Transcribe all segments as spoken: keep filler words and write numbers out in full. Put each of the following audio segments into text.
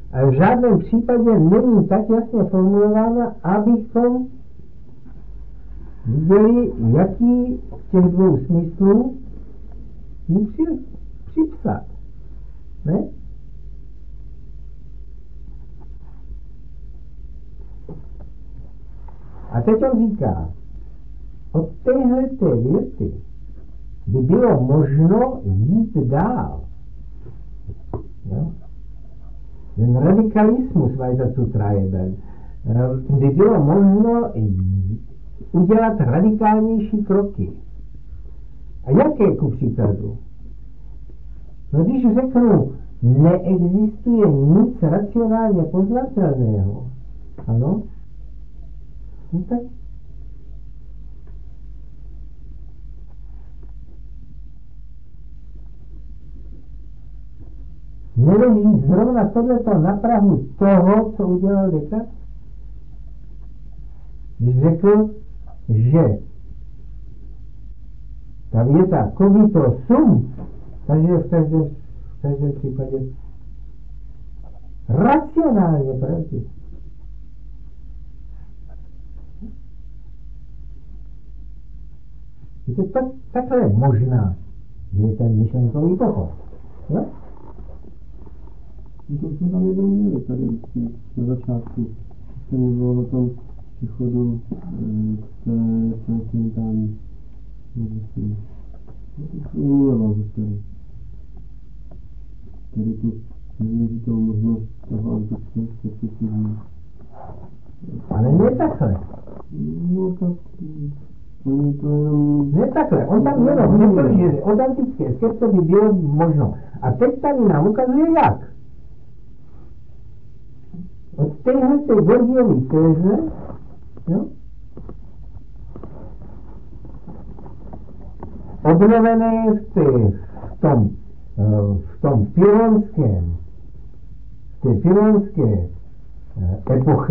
ale v žádném případě není tak jasně formulována, abychom viděli, jaký z těch dvou smyslů jí při, připsat. Ne? A teď on říká, od téhleté věty by bylo možno jít dál. Jo? Ten radikalismus weiter zu treiben, by bylo možno udělat radikálnější kroky. A jaké ku příkladu? No když řeknu, neexistuje nic racionálně poznatelného, ano, no tak neleží zrovna tohleto na prahu toho, co udělal Descartes? Když řekl, že ta věta cogito sum, takže v každém, v každém případě racionálně pravdě. Víte, tak, takhle je možná, že je ten myšlenkový pochod. No? To jsme tam jednou měli tady na začátku. Jsem mluvil o tom přechodu k té transcendentální medicíně. To mluvil tady. Tady tu nevěřitou možnost toho antického skepticismu. Ale ne takhle. No tak... Oni to jenom... Ne takhle. On tam jenom řekl, že od antické skepse by bylo možno. A teď tady nám ukazuje jak. Od téhleté Gorgiovy téze, jo, obnovené v, té, v tom, v tom pyronském, v té pyronské epochy,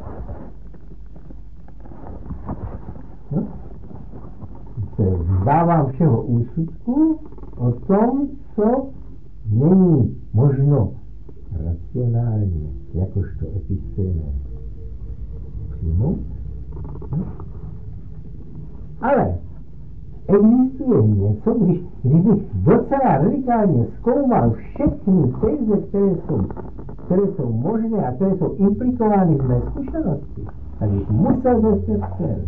no, se vzdávám všeho úsudku o tom, co není možno racionálně, jakožto epistémé přijmout. No. Ale existuje něco, když, kdybych docela radikálně zkoumal všechny teze, které jsou, které jsou možné a které jsou implikovány v mé zkušenosti, tak bych musel zase vstřel.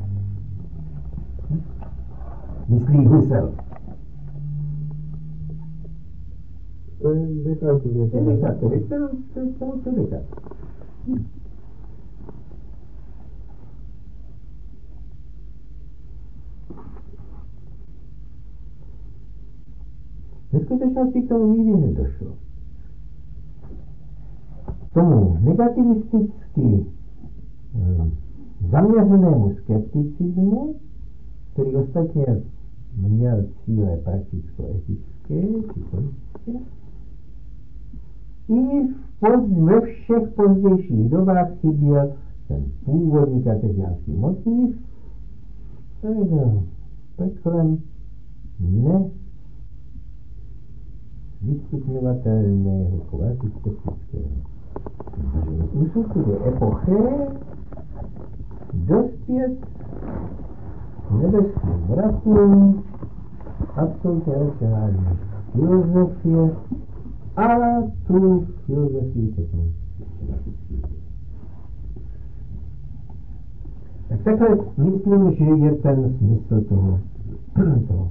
Myslí Husserl. To je Descartes. To je Descartes, to je to je Descartes. Ve skutečnosti k tomu nikdy nedošlo. Tomu negativisticky zaměřenému skepticismu, který ostatně měl cíle prakticko-etické či politické, i v poz, ve všech pozdějších dobách chyběl ten původní karteziánský motiv, to je peklem ne vystupňovatelného kvaziskeptického. Úsudku je epoché dospět nebeským mrakům absolutně racionální filozofie a tu filozofii potom. Tak takhle myslím, že je ten smysl toho. toho.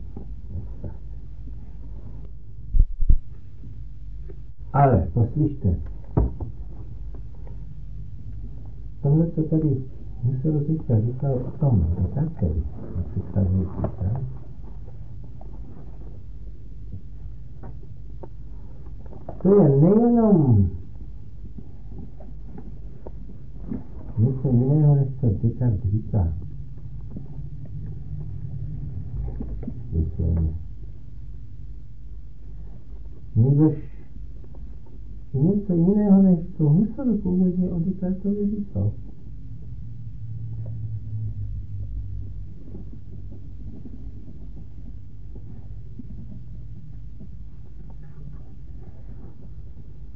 Ale poslyšte, tohle to tady musel teďka říkal o tom Descartes, na předcházející stránce. To je nejenom něco jiného, než co Descartes říká. Vyslovně. Nebož něco jiného, než to Husserl původně o Descartovi říkal.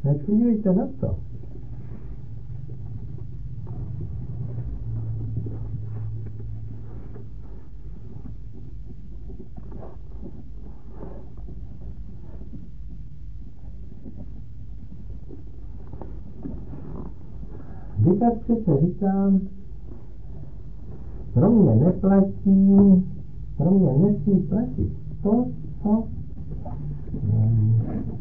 Tak podívejte na to. Descartes přece říká, pro mě neplatí, pro mě nesmí platit to, co um,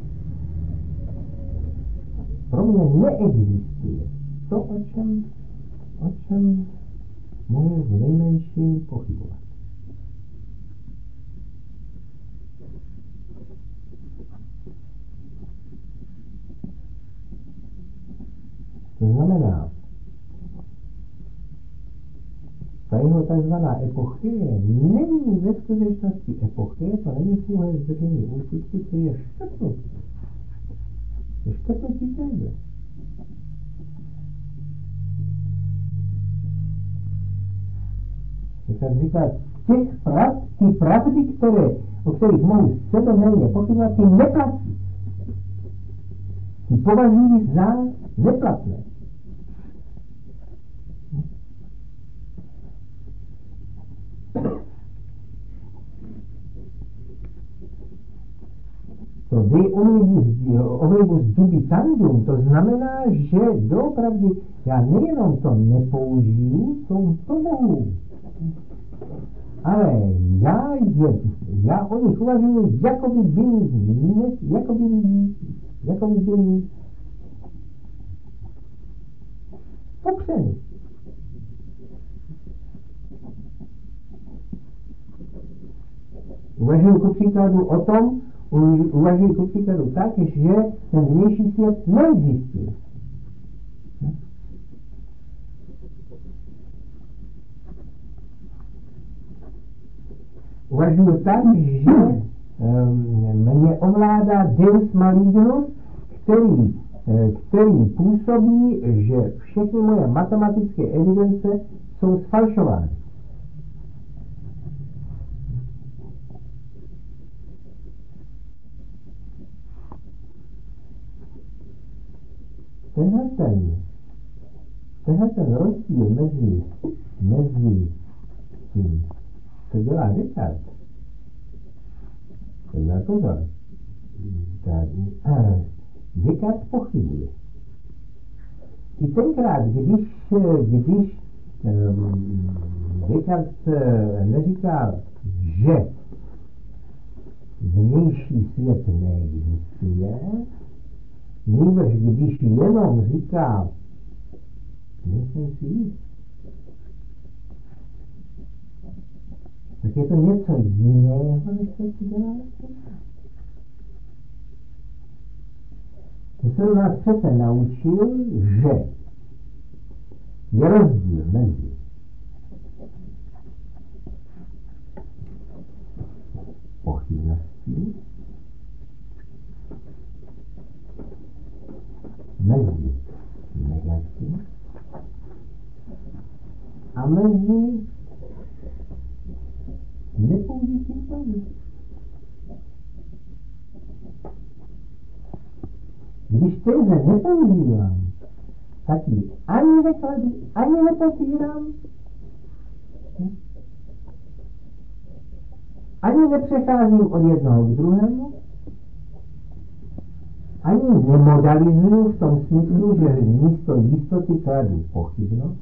pro mě neexistuje. To, o čem, o čem mohu v nejmenším pochybovat. To znamená, ta jeho takzvaná epochie není ve skutečnosti epochie, to není pouhé zdržení úsudku, to je škrtnutí. To je škrtnutí téhle. Tak říká, těch prav, ty pravdy, které, o kterých mohu sebeméně pochybovat, ty neplatí. Ty považují za neplatné. To de omnibus, omnibus dubitandum, to znamená, že doopravdy já nejenom to nepoužiju, to, to mohu. Ale já, je, já o nich uvažuji, jako by byli, jako by byli, jako by byli popřeny. Uvažuji ku příkladu o tom, uvažuji ku příkladu tak, že ten vnější svět neexistuje. Uvažuji tak, že um, mě ovládá Deus malignus, který, který působí, že všechny moje matematické evidence jsou sfalšovány. Tenhle ten, tenhle ten rozdíl mezi, mezi tím, co dělá Descartes, tak pozor, Descartes pochybuje. I tenkrát, když, když um, Descartes neříká, že vnější svět neexistuje, nejbrž když jenom říká, nejsem si jist, tak je to něco jiného, než se si dělá. Musel nás přece naučil, že je rozdíl mezi pochybností, mezi negací a mezi nepoužitím pravdy. Když teze nepoužívám, tak ji ani nekladu, ani nepopírám, ani nepřecházím od jednoho k druhému, ani nemodalizuju v tom smyslu, že místo jistoty kladu pochybnost.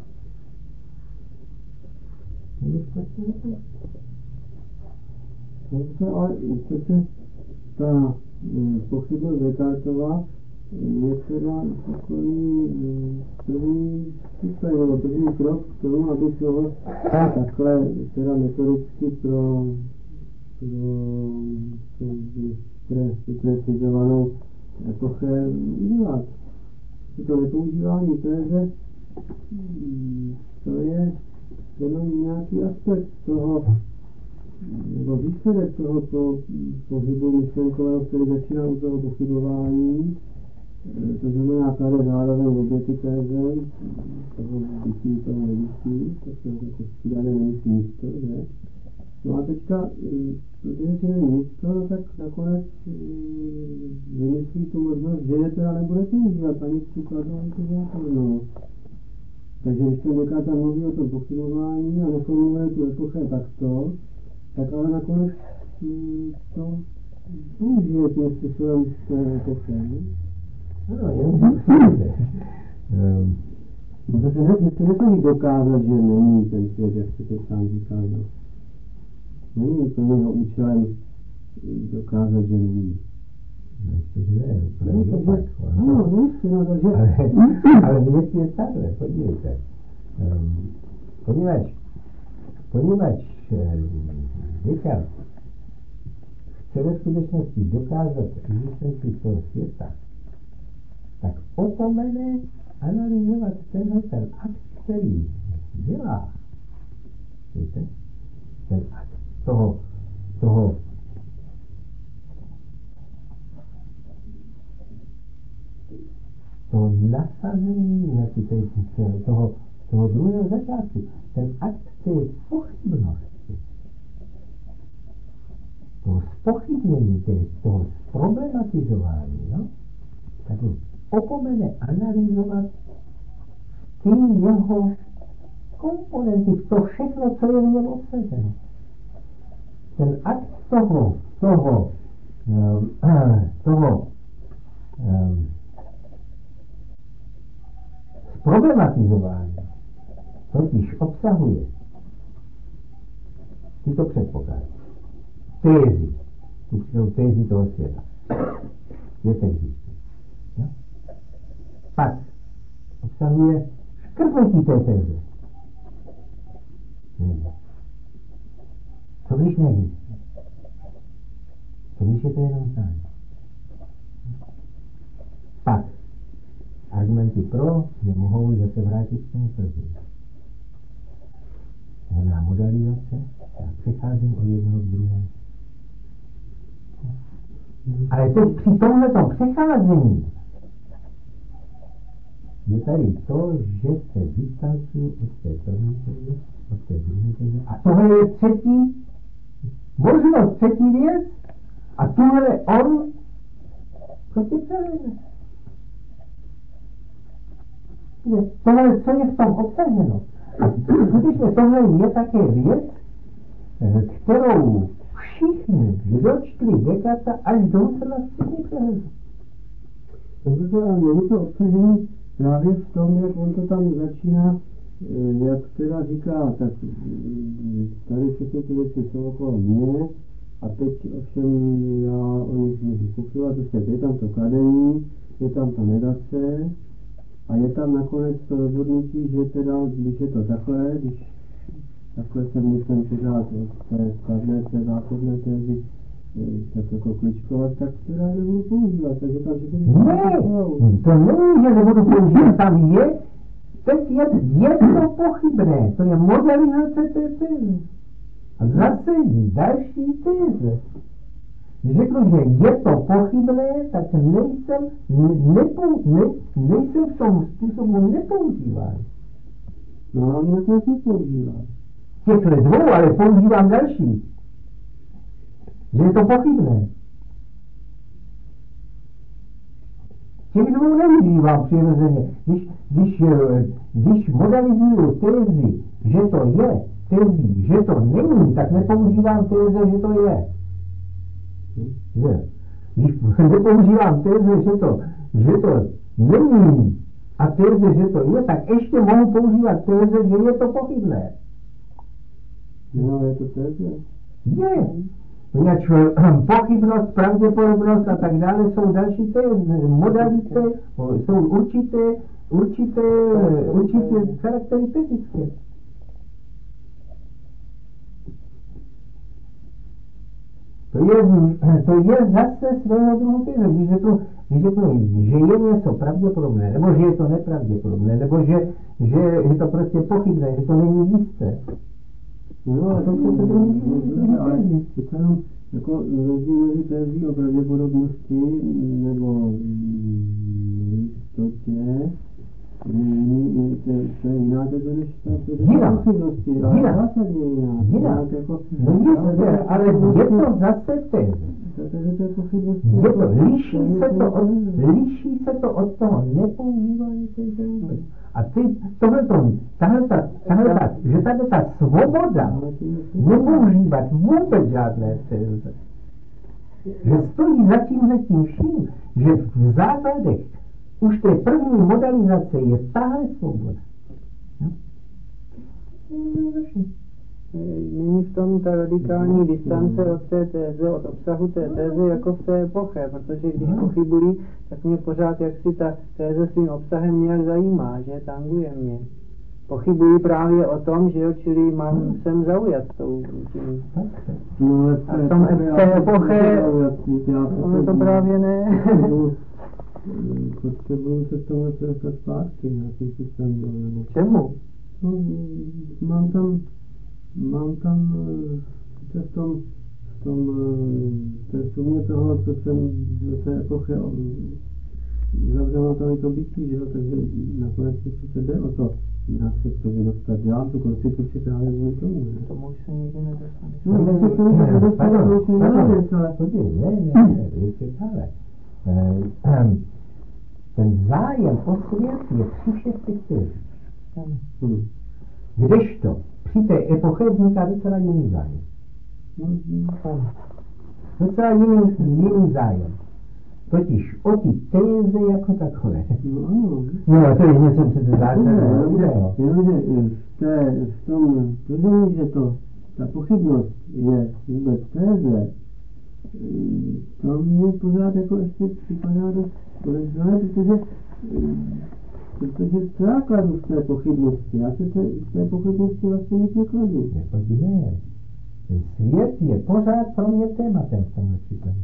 Takže, ale přece ta pochybnost Descartova je teda takový první stupeň, nebo první krok k tomu, aby šlo takhle teda metodicky pro precizovanou epoche udělat. To nepoužívání téze, to je jenom nějaký aspekt toho, nebo výsledek tohoto pohybu myšlenkového, který začíná u toho pochybování. To znamená, tady zároveň objekty téze, toho bytí, toho nebytí, tak to jako střídané nejsí místo, že? No a teďka, protože si není jisto, tak nakonec vymyslí tu možnost, že je teda nebude používat ani v příkladu, ani tu zákonnost. Takže když to něká tam mluví o tom pochybování a neformuluje tu epoche takto, tak ale nakonec to použije tím způsobem z té epoche. Ano, jen to se ne, se nesnaží dokázat, že není ten svět, jak se teď sám říká. No. Není úplně jeho účelem dokázat, že není. No, takže, ano, vlastně, no, takže... Ale, ale věc je takhle, podívejte. Um, poněvadž, poněvadž Descartes chce ve skutečnosti dokázat existenci toho světa, tak opomene analyzovat tenhle ten akt, který dělá. Víte? Ten akt toho, toho toho nasazení, jak to je, toho, toho druhého začátku, ten akt té pochybnosti, toho zpochybnění, toho problematizování, no, tak opomene analyzovat ty jeho komponenty, to všechno, co je v něm obsaženo. Ten akt toho, toho, um, toho um, problematizování totiž obsahuje tyto předpoklady. Tézy, tu tézy toho světa. Svět existuje. No? Pak obsahuje škrtnutí té téze. Co když neexistuje? Co když je to jenom zdání? Pak argumenty pro nemohou zase vrátit k tomu první. Znamená modalizace, já přecházím od jednoho k druhému. Ale teď při tomhletom přecházení je tady to, že se distancuju od té první téze, od té druhé téze. A tohle je třetí možnost, třetí věc. A tuhle on prostě převede. Tohle, co je v tom obsaženo. A skutečně tohle je také věc, kterou všichni, kdo čtli Descartesa, až do na všichni přehledu. Protože není to obsažení právě v tom, jak on to tam začíná, jak teda říká, tak tady všechny ty věci jsou okolo mě a teď ovšem já o nich můžu pochybovat, protože je tam to kladení, je tam ta negace, a je tam nakonec to rozhodnutí, že teda, když je to takhle, když takhle se myslím pořád od té skladné, té záchodné tézy, tak jako kličkovat, tak teda nebudu používat, takže tam všechny... Ne, to není, že nebudu používat, tam je, teď je, je to pochybné, to je modelizace té tézy. A zase další téze. Když řeknu, že je to pochybné, tak nejsem, nepou, ne, nejsem v tom způsobu nepoužíván. No, ale jak to používám? Těchto dvou, ale používám další. Že je to pochybné. Těch dvou neužívám přirozeně. Když, když, když modelizuju tézi, že to je, tézi, že to není, tak nepoužívám téze, že to je. Že? Když nepoužívám téze, že to, že to není a téze, že to je, tak ještě mohu používat téze, že je to pochybné. No, je to téze? Je. Poněvadž pochybnost, pravděpodobnost a tak dále jsou další téze, modality, jsou určité, určité, určité charakteristické. To je, to je zase svého druhu téze. Když řeknu, když řeknu, že je něco pravděpodobné, nebo že je to nepravděpodobné, nebo že, že je to prostě pochybné, že to není jisté. No, ale to se to druhý téze. Ale přece jenom jako rozdíl mezi tézí o pravděpodobnosti nebo jistotě, to je jiná teze než Jiná. pochybnosti, Jiná. ale zásadně jiná. Jiná. Jinak jako, No jistě, ale je to zase teze. Protože to je pochybnosti. Je to, jako- liší se to od, liší se to od toho nepoužívání teze vůbec. A ty, tohleto, tahle ta, tahle ta, že tady ta svoboda nepoužívat vůbec žádné teze. Že stojí za tímhletím vším, že v základech už té první modalizace je tahle svoboda. No? Není v tom ta radikální distance od té téze, od obsahu té téze jako v té epoche, protože když No. pochybuji, tak mě pořád jaksi ta téze svým obsahem nějak zajímá, že tanguje mě. Pochybuji právě o tom, že jo, čili mám, jsem zaujat tou tím. No, ale A v tom v té epoche, ono to právě ne. Potřebuju se k tomu dostat zpátky, nějakým způsobem. nebo- Čemu? No, mám tam, mám tam eh, v tom, v tom, eh, té sumě toho, co jsem do té epochy zavřel na to, to bytí, že jo, takže nakonec se jde o to, nějak se k tomu dostat. Dělám tu konstituci právě kvůli tomu, ne? Tomu už se nikdy nedostane. No, já se k tomu tak nedostanu, to už je jiná věc, ale... Podívej, ne, ne, ne, věc je tahle. Eh, Ten zájem o svět je při všech těch tezích. Hmm. Kdežto při té epoche vzniká docela jiný zájem. No, hmm. Docela jiný, jiný zájem. Totiž o ty téze jako takové. No, ano. No, to je něco přece zásadního. Jenomže, jenomže v, té, v tom tvrzení, že to, ta pochybnost je vůbec téze, to mě pořád jako ještě připadá dost podezřelé, protože, protože základu v té pochybnosti, já se té, v té pochybnosti vlastně nic nekladu. Nepodívej. Ten svět je pořád pro mě tématem v tomhle případě.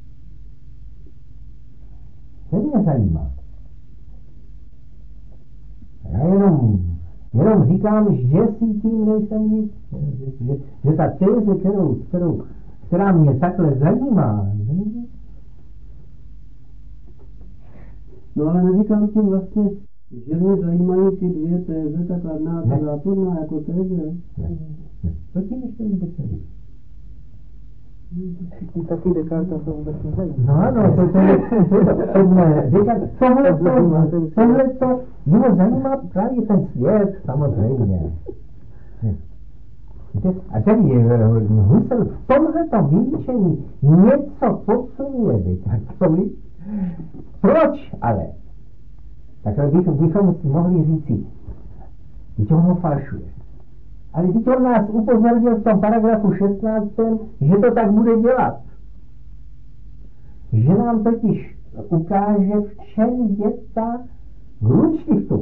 To mě zajímá. Já jenom, jenom říkám, že si tím nejsem nic. Že, že, že ta téze, kterou, kterou, která mě takhle zajímá, No ale neříkám tím vlastně, že mě zajímají ty dvě téze, ta kladná a ta záporná jako téze. ne, ne, to tím ještě vůbec neříkám. Taky Descartes to vůbec nezajímá. No ano, to, to, to, to, to, Descartes, tohle to, tohle to, jeho zajímá právě ten svět, samozřejmě. A tady Husserl v tomhletom vylíčení něco podsunuje Descartesovi. Proč ale? Takhle bychom, bychom si mohli říci, že on ho falšuje. Ale teď on nás upozornil v tom paragrafu šestnáctém, že to tak bude dělat. Že nám totiž ukáže, v čem je ta Grundstiftung.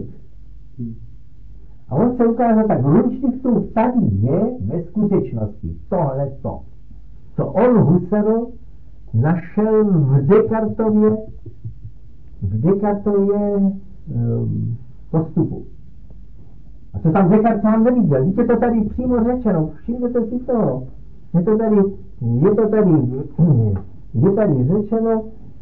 A on se ukáže, tak Grundstiftung tady je ve skutečnosti tohleto, co on Husserl našel v Descartově, v Descartově um, postupu. A co tam Descartes sám neviděl, víte, to tady přímo řečeno, všimněte si toho. Je to tady, je to tady, je tady řečeno,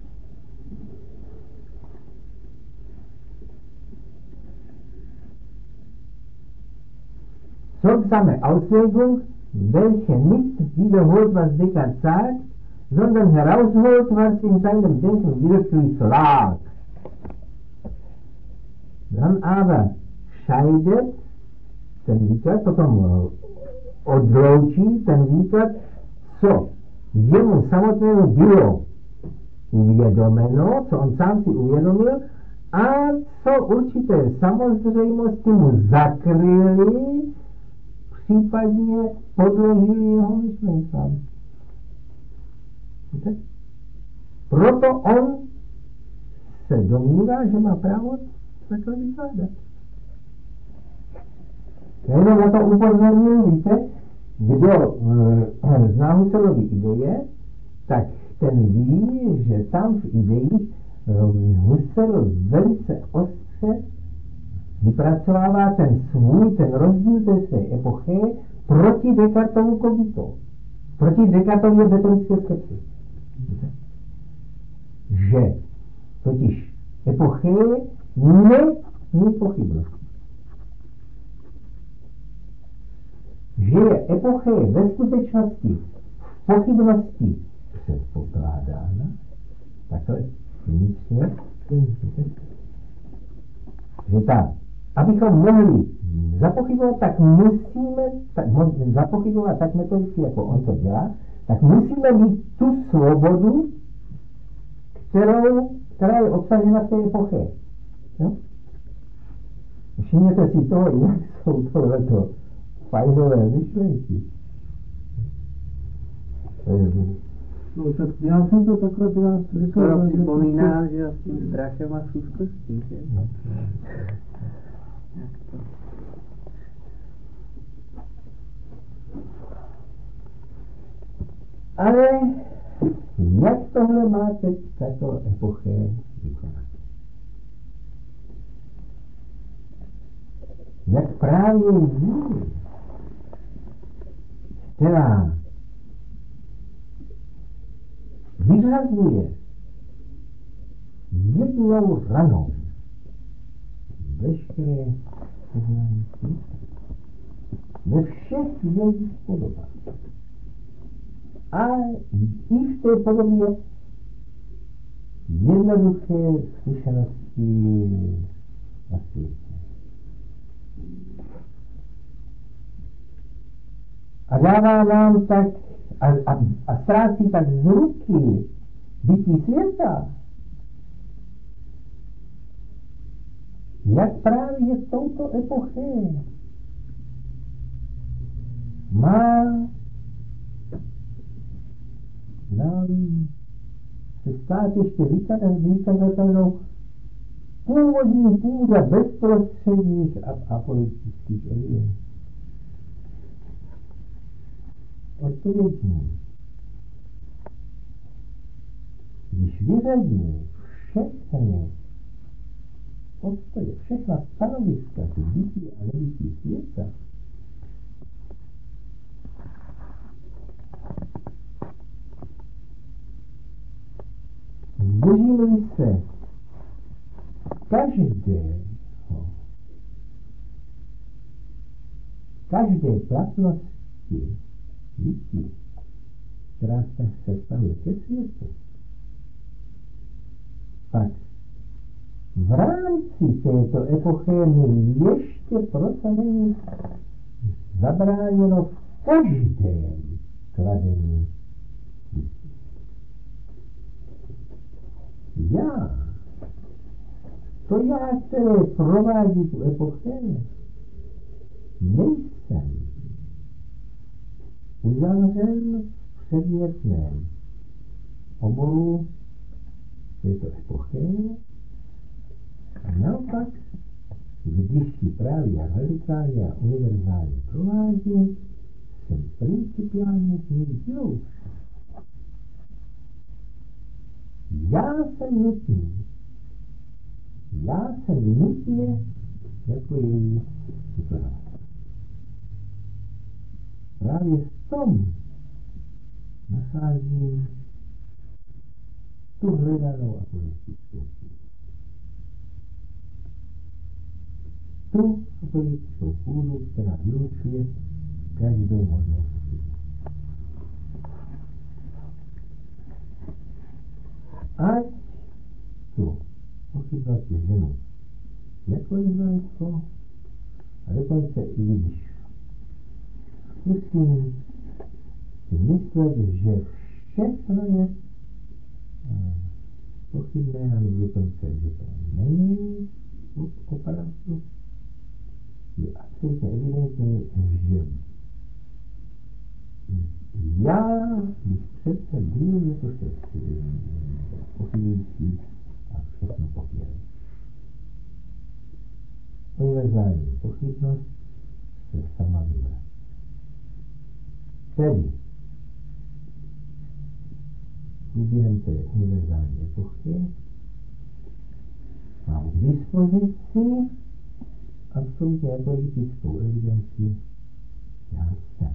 Sorgsame Auslegung, welche nicht wiederholt, was Descartes sagt, sondern herausholt, was in seinem Denken wirklich lag. Dann aber scheidet ten výklad, potom odloučí ten výklad, co jemu samotnému bylo uvědomeno, co on sám si uvědomil, a co určité samozřejmosti mu zakryli, případně podložili jeho myšlenkám. Víte? Proto on se domnívá, že má právo takhle vykládat. Já jenom na to upozorňuji, víte, kdo e, zná Husserlovy ideje, tak ten ví, že tam v ideích e, Husserl velice ostře vypracovává ten svůj, ten rozdíl té své epochy proti Descartovu kogitu, proti Descartově metodické skepsi. Že totiž epochy není pochybnost. že je epoche ve skutečnosti v pochybnosti předpokládána, takhle vnitřně, že tak, abychom mohli zapochybovat, tak musíme, tak, zapochybovat tak metodicky, jako on to dělá, tak musíme mít tu svobodu, kterou, která je obsažena v té epoche. Jo? Všimněte si toho, jak jsou tohleto fajnové myšlenky. No tak já jsem to takhle teda říkal. To připomíná, že s tím strachem a s úzkostí, že? No. Ale jak tohle má teď tato epoche vykonat? Jak právě jí, která vyhrazuje jednou ranou veškeré poznání světa ve všech jejich podobách. A i v té podobě jednoduché zkušenosti na světě. A dává nám tak, a, a, a ztrácí tak z ruky bytí světa, jak právě v touto epoche má nám se stát ještě vykazatelnou původní půda bezprostředních a apolitických evidencí. Odpovědní. Když vyřadíme všechny postoje, všechna stanoviska k bytí a nebytí světa, zdržíme se každého, každé platnosti bytí, která se vztahuje ke světu, pak v rámci této epochy mi ještě proto není zabráněno v každém kladení bytí. Já, to já, které provádí tu epochu, nejsem uzavřen v předmětném oboru této epochy a naopak, když si právě radikálně a univerzálně provádí, jsem principiálně z ní vyloučen. Já jsem nutný. Já jsem nutně jako její vykonavatel. Právě v tom nacházím tu hledanou apolitickou půdu. Tu apolitickou půdu, která vylučuje každou možnou pochybnost. Ať tu pochybnost je ženu jakkoliv daleko, a dokonce i když musím si myslet, že všechno je pochybné, ale dokonce, že to není opravdu, je absolutně evidentní, že já bych přece byl jako se pochybující a všechno pochybné. Univerzální pochybnost se sama vyvrací. Tedy během té univerzální epochy mám k dispozici absolutně apolitickou evidenci já jsem.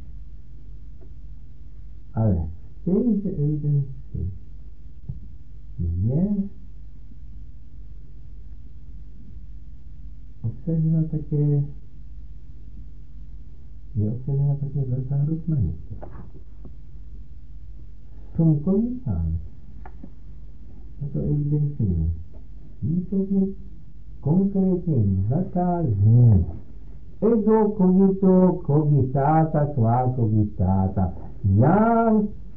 Ale v téže evidenci je obsaženo také je obsažena také velká rozmanitost. Jsem komitán. Tato evidenční výpověď konkrétně vzatá zní. Ego cogito cogitata qua cogitata. Já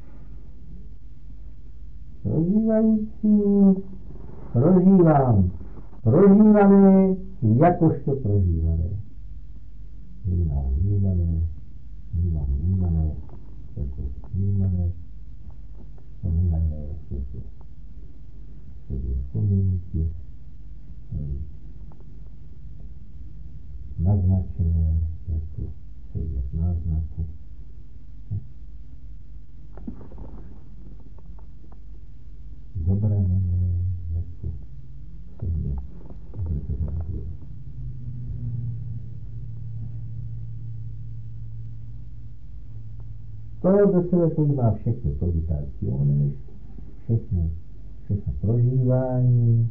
prožívající prožívám. Prožívané jakožto prožívané. Vnímám vnímané, vnímám vnímané, jako vnímané, vnímané jako sedě pomínky, naznačené jako sedě náznaku. Zobrané jako sedě zrcadlo. To do sebe pojímá všechny cogitaciones, všechny, všechny prožívání,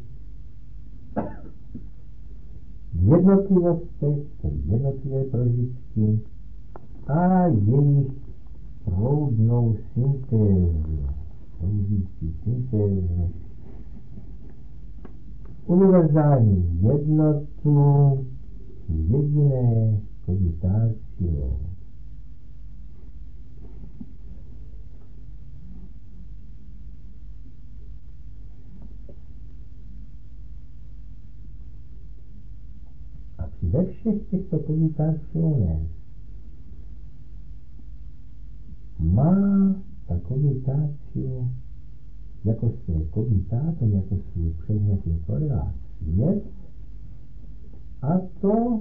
jednotlivostech, tedy jednotlivé prožitky a jejich proudnou syntézu, proudící syntézu, univerzální jednotu, jediné cogitatio. Ve všech těchto cogitaciones má ta cogitatio jako své cogitátum, jako svůj předmětný korelát svět, a to,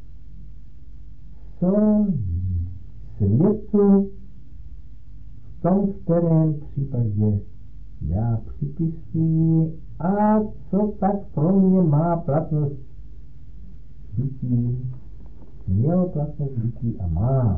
co světu v tom kterém případě já připisuji a co tak pro mě má platnost bytí, mělo platnost bytí a má.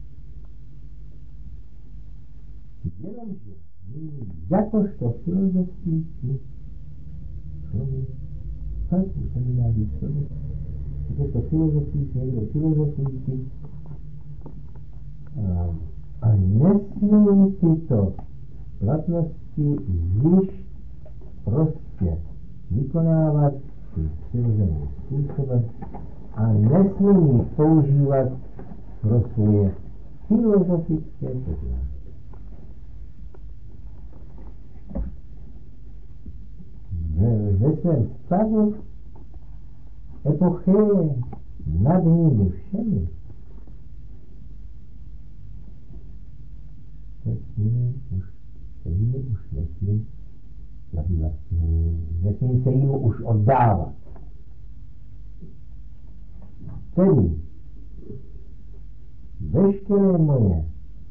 Jenomže jakožto filozofický člověk, tak už se mi dá říct člověk, jakožto filozofický, někdo filozofický, a, a nesmí tyto platnosti již prostě vykonávat přirozeným způsobem a nesmí používat pro svoje filozofické poznání. Ve, ve svém stavu epoché nad nimi všemi se s nimi už, se nimi už nesmí zabývat, nesmím se jim už oddávat. Tedy veškeré moje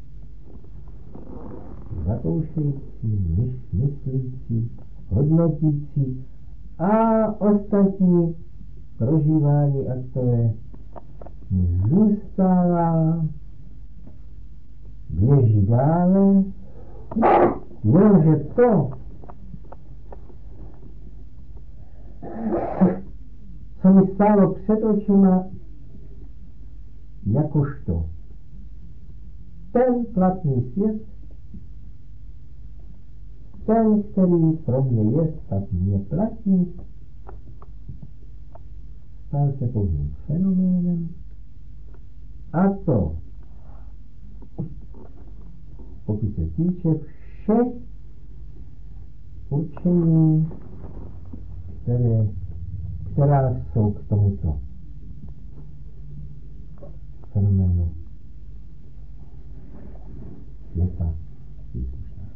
zakoušející, myslící, hodnotící a ostatní prožívání aktové mi zůstává, běží dále, jenomže to, co mi stálo před očima, jakožto ten platný svět, ten, který pro mě je, tak mě platí, stal se pouhým fenoménem, a to, pokud se týče všech určení, které, která jsou k tomuto fenoménu světa příslušná.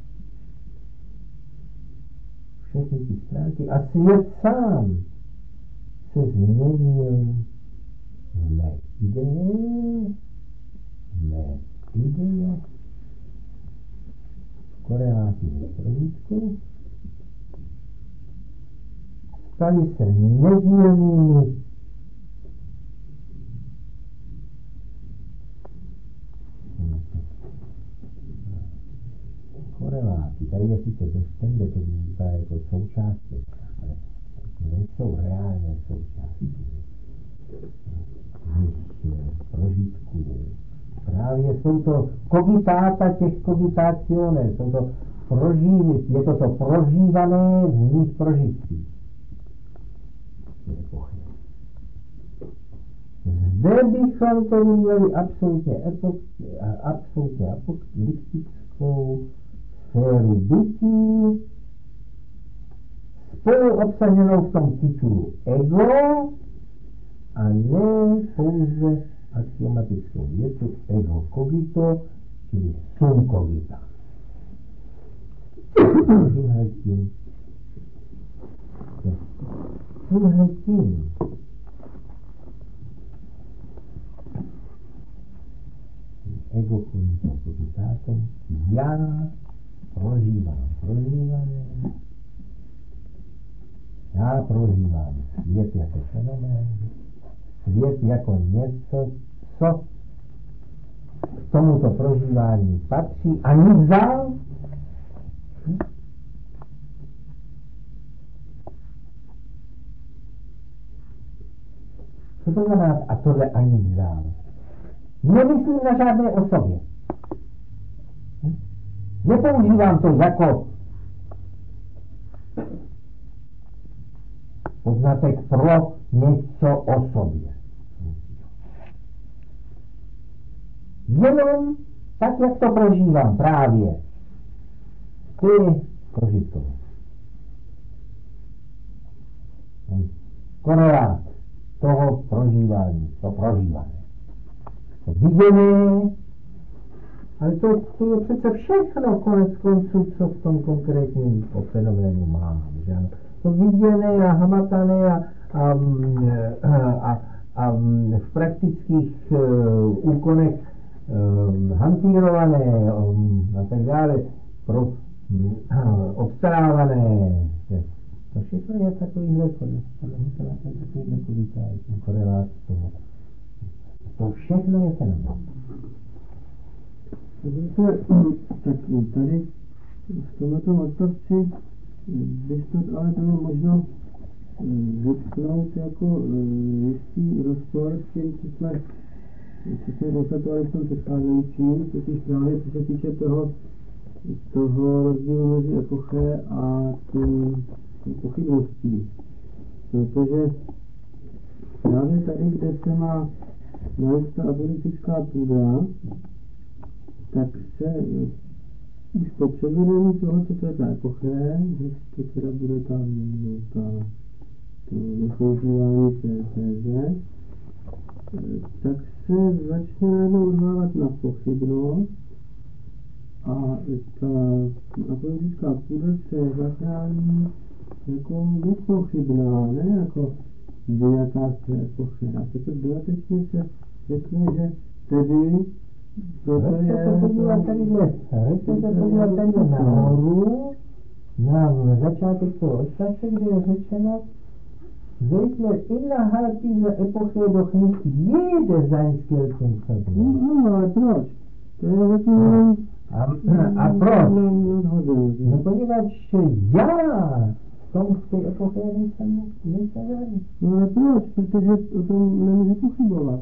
Všechny ty stránky a svět sám se změnil v mé ideje, v mé ideje, v korelativní prožitku, stali se nedílnými koreláty. Tady je sice dost ten, kde to vypadá jako součástky, ale nejsou reálné součástky. Z nich prožitků právě jsou to kogitáta těch kogitáciones, jsou to prožívy, je to to prožívané v mých prožitcích. Zde bychom to měli absolutně, epok, absolutně apokalyptickou sféru bytí, spolu obsaženou v tom titulu ego, a ne pouze axiomatickou větu ego cogito, čili sum cogita. Tímhletím, tímhletím ego cogito cogitatum, já prožívám prožívané, já prožívám svět jako fenomén, svět jako něco, co k tomuto prožívání patří a nic dál. Co to znamená a tohle a nic dál? Nemyslím na žádné osobě. Nepoužívám to jako poznatek pro něco o sobě. Jenom tak, jak to prožívám právě. Ty prožitkové. Korelát toho prožívání, to prožívané. To viděné, ale to, to je přece všechno konec konců, co v tom konkrétním fenoménu mám. Že? To viděné a hmatané a, a, a, a, a v praktických uh, úkonech uh, hantírované um, a tak dále, pro, uh, obstarávané. To všechno je takovýhle korelát toho. To všechno je fenomén. Tak tady v tomto odstavci by to ale bylo možno vypnout jako jistý rozpor s tím, co jsme, co jsme konstatovali v tom předcházejícím, totiž právě co se týče toho, toho rozdílu mezi epoché a tím, tím pochybností. Protože právě tady, kde se má najít ta apolitická půda, tak se už po převedení toho, co to je ta epoché, že to teda bude ta, ta, to nepoužívání té téze, tak se začne najednou urvávat na pochybnost a ta apolitická půda se zachrání jako nepochybná, ne jako vyjatá z té epochy. A toto dodatečně se řekne, že tedy toto je... Chcete podívat tadyhle, chcete podívat tadyhle nahoru, na začátek toho odstavce, kde je řečeno, Zejtle in der Halb dieser Epoche doch nicht jede Seinsgeltung verdient. No, ale proč? To je zatím... A, a proč? No ponieważ já v tom v té epoche nejsem, nejsem žádný. No ale proč? Protože o tom nemůže pochybovat.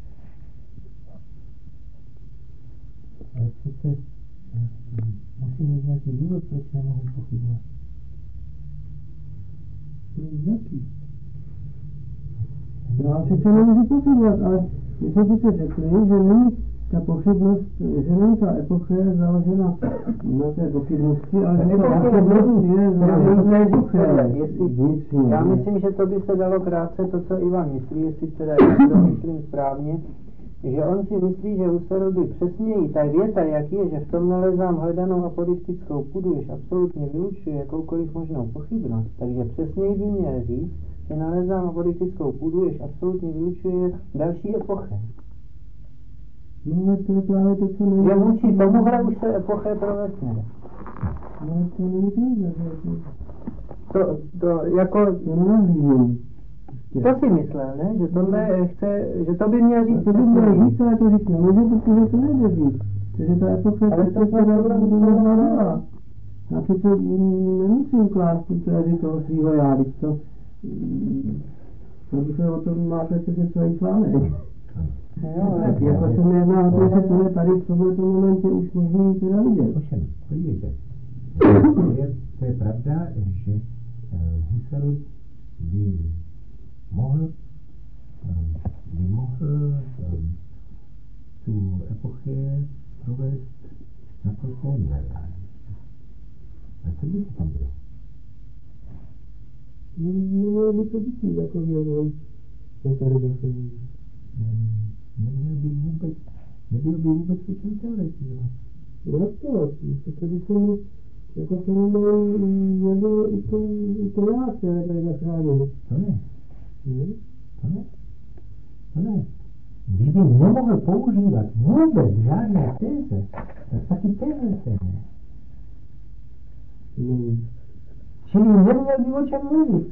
Ale přece musím mít nějaký důvod, proč nemohu pochybovat. Jaký? Já sice nemůžu pochybovat, ale my jsme sice řekli, že není ta pochybnost, že není ta epoche založena na té pochybnosti, ale že ta pochybnost je založena na epoche. Já myslím, že to by se dalo krátce to, co Ivan myslí, jestli teda to myslím správně, že on si myslí, že u Seroby přesněji ta věta, jak je, že v tom nalezám hledanou apodiktickou půdu, jež absolutně vylučuje jakoukoliv možnou pochybnost, takže přesněji by měl říct, že nalezám apodiktickou půdu, jež absolutně vylučuje další epoche. No ale to je právě to, co není... Že vůči tomuhle už se epoche provést nedá. No ale to není pravda, že to... To jako... To nenahlížím. To si myslel, ne? Že tohle chce, že to by měl říct. To by měl říct, ale to říct nemůže, protože to nejde říct. Takže ta epocha ale to se neznamená. Já přece nemusím klást tu tézi toho svýho já, když to... To by se o tom máte přece celý článek. Jo, tak jako se nejedná o to, že tohle tady v tomto momentě už možná teda vidět. Ovšem, podívejte, to je, to je pravda, že uh, Husserl by mohl, um, by mohl um, tu epochii provést naprosto univerzálně. A co by se tam bylo? Nemělo by to být jako věděl, co tady zase. Neměl by vůbec, nebyl by vůbec učen teoretizovat. Jak to vlastně? Protože jsem jako fenomén nebyl i to, i to já, které tady zachránil. To ne. Hmm? To ne. To ne. Kdyby nemohl používat vůbec žádné téze, tak taky téze se ne. Hmm. Čili neměl by o čem mluvit.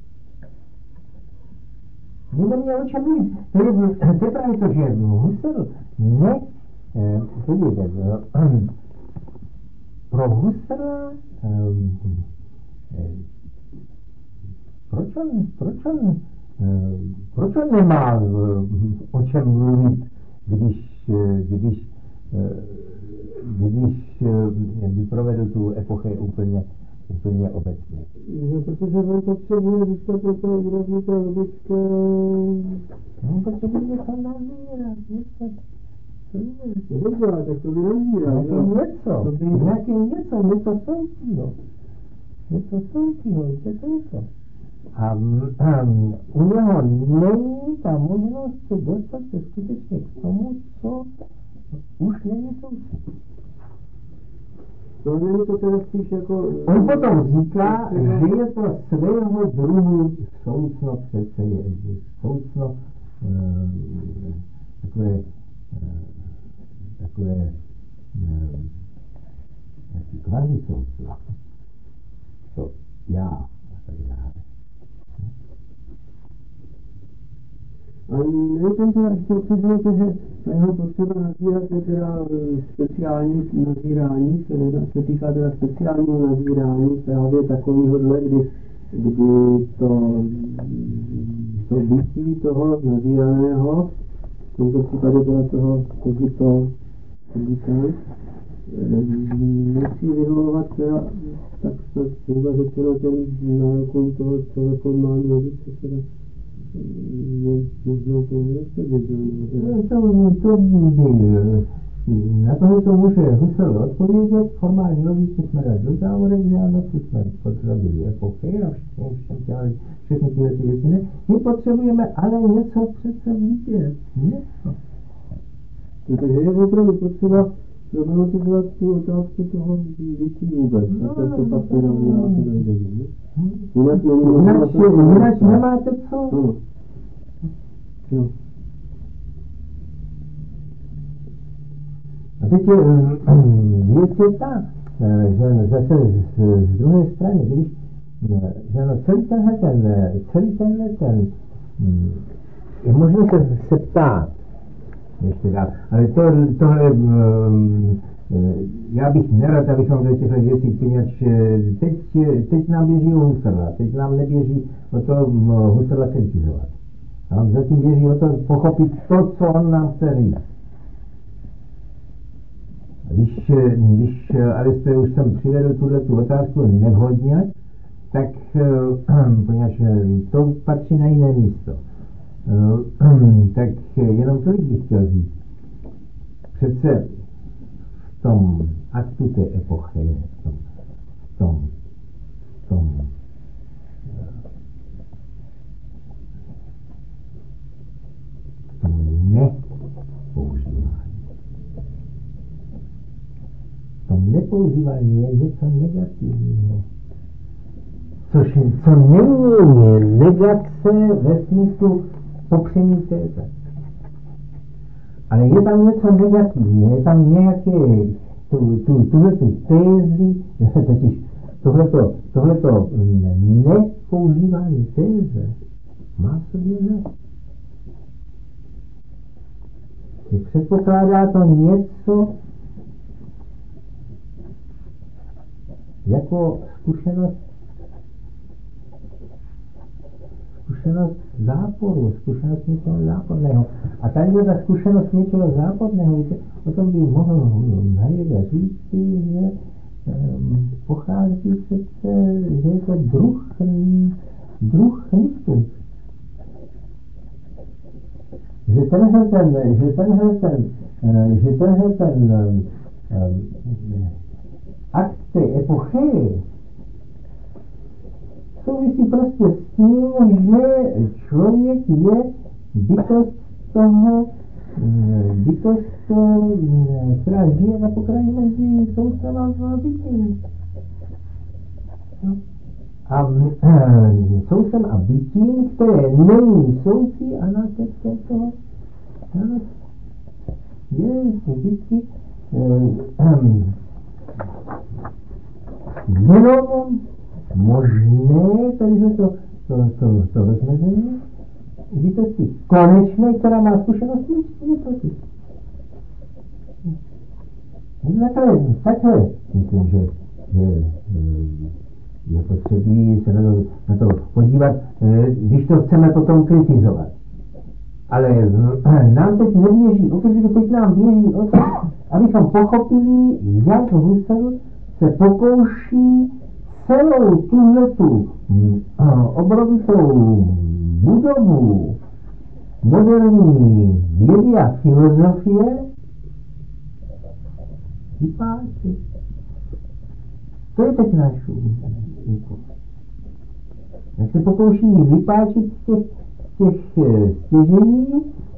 Neměl o čem mluvit. To je, to je právě to, že Husserl ne, eh, podívejte, eh, pro Husserla eh, eh, proč on, proč on, eh, proč on nemá eh, o čem mluvit, když, eh, když, eh, když eh, by provedl tu epochu úplně úplně obecně. No, protože on potřebuje získat pro to výrazníka logické... No, potřebuje to nazírat, něco. No dobře, ale tak to by nazírat. Nějaké něco, by... nějaké něco, něco soukýho. Něco soukýho, víte, to je to. A um, u něho není ta možnost se dostat se skutečně k tomu, co už není souký. No, není to teda spíš jako... On potom říká, že je to svého druhu soucno přece je. Soucno e, takové, e, takové e, taky kvazi soucno. To já a tak dále. A není tam teda ještě upřízujete, že jeho potřeba nazírat je teda speciální nazírání, se, se týká teda speciálního nazírání právě takového dle, kdy, kdy to, to bytí toho nazíraného, v tomto případě teda toho kogito, kogita, musí vyhovovat teda, tak snad vůbec řečeno těm nárokům toho celoformálního více teda je možná to nesedět, to, to by, na tohle to může Husserl odpovědět, formální logicky jsme dali do závorek, že ano, tu jsme potřebili epochy a všechny, všechny tyhle ty věci ne. My potřebujeme ale něco přece vidět, něco. No, takže je opravdu potřeba problematizovat tu otázku toho dětí vůbec. No, to no, to no, pak teda no, udělá no. to nejde. Jinak, jinak, jinak nemáte co? No. Jo. A teď věc je ta, že zase z, z druhé strany, když že no, celý tenhle ten, celý tenhle ten, je možné se, se ptát, ještě dál, ale to, tohle, já bych nerad, abychom do těchto věcí, poněvadž teď, teď nám běží o Husserla, teď nám neběží o to Husserla kritizovat. A zatím běží o to pochopit to, co on nám chce říct. Když, když Aristoteles už jsem přivedl tuto otázku nevhodně, tak poněvadž to patří na jiné místo. Tak jenom tolik bych chtěl říct. Přece v tom aktu té epochy, v tom, v tom, v tom v tom nepoužívání. V tom nepoužívání je něco negativního. Což, co není negace ve smyslu popření téze. Ale je tam něco negativního, je tam nějaké, tu, tu, tuhletu tézi, totiž tohleto, tohleto nepoužívání téze má v sobě ne. Předpokládá to něco jako zkušenost zkušenost záporu, zkušenost něčeho záporného. A tady ta zkušenost něčeho záporného, víte, o tom by mohl Heidegger říci, že um, pochází přece, že je to druh, druh chnistu. Že tenhle ten, že tenhle ten, že tenhle ten um, um, akt té epochy souvisí prostě s tím, že člověk je bytost toho, bytost, která žije na pokraji mezi soucem a bytím. A soucem a bytím, které není soucí a následkem toho, je vždycky jenom možné, tady je to, to, to, to rozmezení, bytosti konečné, která má zkušenost bytosti. Takhle, takhle, myslím, že, že je potřebí se na to, na to podívat, když to chceme potom kritizovat. Ale nám teď neběží, opravdu teď nám běží o to, abychom pochopili, jak Husserl se pokouší celou tuhletu obrovitou budovu moderní vědy a filozofie vypáčit. To je teď náš úkol. Jak se pokouší vypáčit z těch, těch stěžení,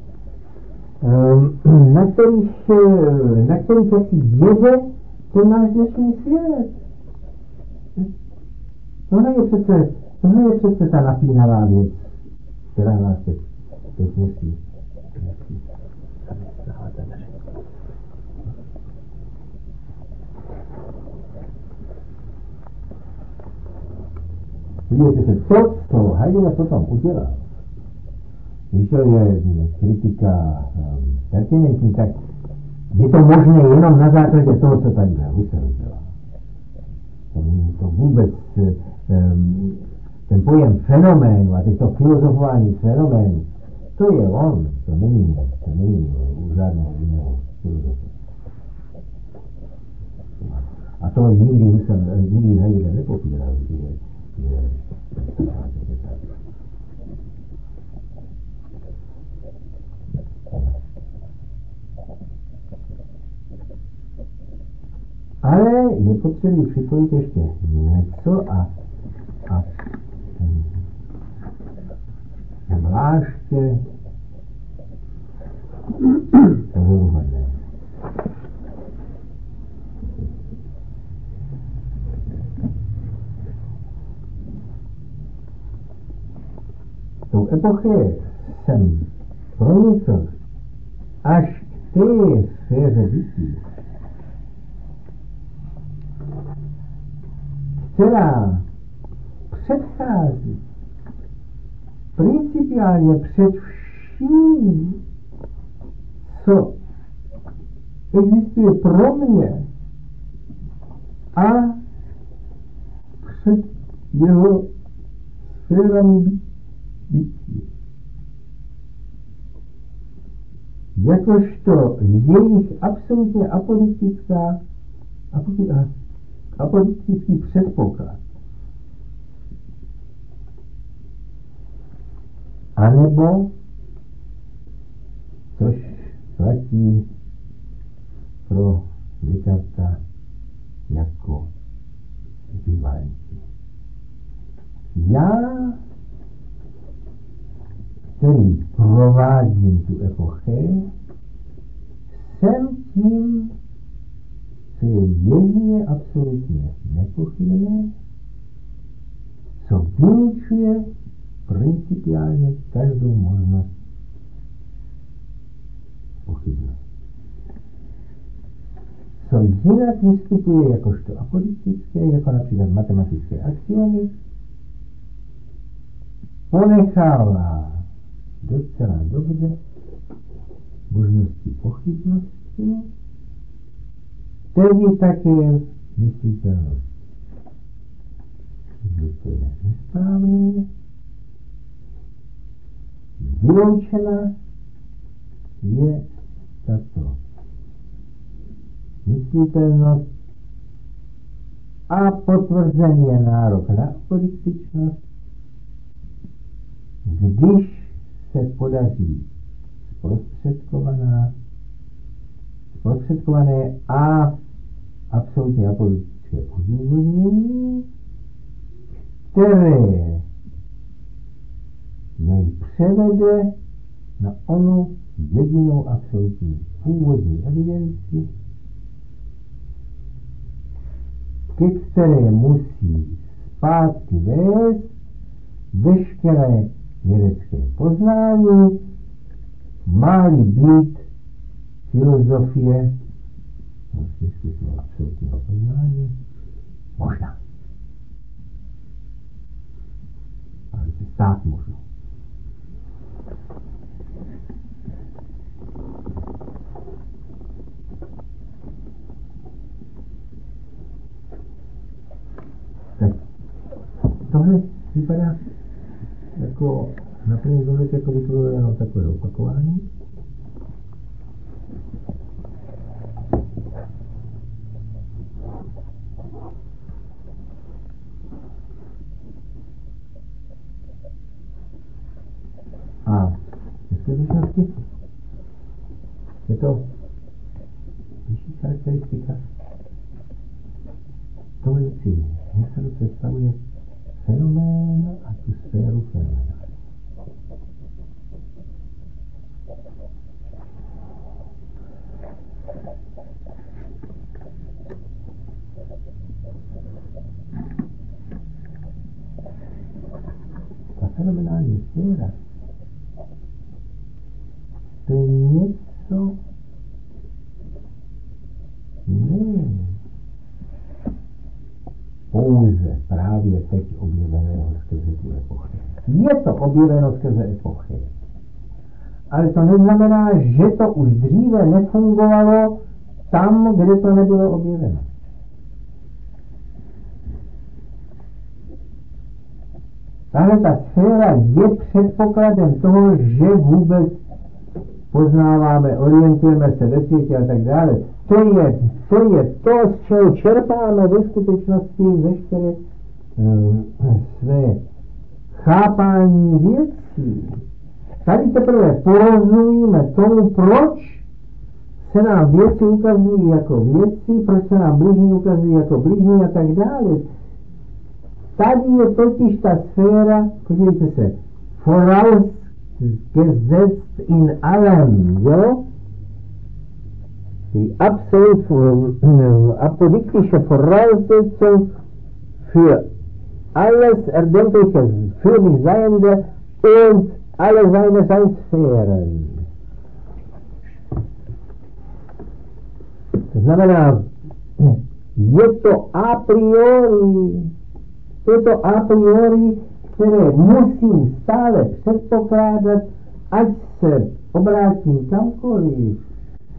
na kterých, na kterých jak jede ten náš dnešní svět. Tohle je přece, tohle je přece ta napínavá věc, která nás teď, teď musí. Vidíte se, to, co Heidegger potom udělal, když to je kritika um, pertinentní, tak je to možné jenom na základě toho, co tady Husserl dělá. To vůbec um, ten pojem fenoménu a teď to filozofování fenoménu, to je on, to není, to není u žádného jiného filozofa. A to nikdy Husserl, nikdy Heidegger nepopíral, že je, je ale je potřeba připojit ještě něco a, a zvláště pozoruhodné. Tou epochy jsem pronikl až k té sféře bytí, která předchází principiálně před vším, co existuje pro mě a před jeho sférami bytí. Jakožto jejich absolutně apolitická apolitický předpoklad. A nebo, což platí pro Descartesa jako ekvivalenci. Já, který provádím tu epochu, jsem tím, co je jedině absolutně nepochybné, co vylučuje principiálně každou možnost pochybnosti. Co jinak vystupuje jakožto apolitické, jako například matematické axiomy, ponechává docela dobře možnosti pochybnosti, tedy také myslitelnost. Že to je nesprávné, vyloučena je tato myslitelnost a potvrzen je nárok na apodiktičnost, když se podaří zprostředkovaná, zprostředkované a absolutně apodiktické odůvodnění, které jej převede na onu jedinou absolutní původní evidenci, ke které musí zpátky vést veškeré vědecké poznání, má-li být filozofie, v smyslu toho absolutního poznání, možná. Ale se stát možná. Tak tohle vypadá jako na první pohled jako vytvořeno takové opakování. A ve skutečnosti je to vyšší charakteristika toho věci. Mně se to představuje fenomén a tu sféru fenoména. Ta fenomenální sféra to je něco ne pouze právě teď objeveného skrze tu epochy. Je to objeveno skrze epochy. Ale to neznamená, že to už dříve nefungovalo tam, kde to nebylo objeveno. Tahle ta sféra je předpokladem toho, že vůbec poznáváme, orientujeme se ve světě a tak dále. To je to, je to z čeho čerpáme ve skutečnosti veškeré um, své chápání věcí. Tady teprve porozumíme tomu, proč se nám věci ukazují jako věci, proč se nám bližní ukazují jako bližní a tak dále. Tady je totiž ta sféra, podívejte se, vorausgesetzt in allem, jo? Die absolut apodiktische Voraussetzung für alles Erdenkliche, für mich Seiende und alle seine Seinsphären. To znamená, je to a priori, je to a priori, které musím stále předpokládat, ať se obrátím kamkoliv.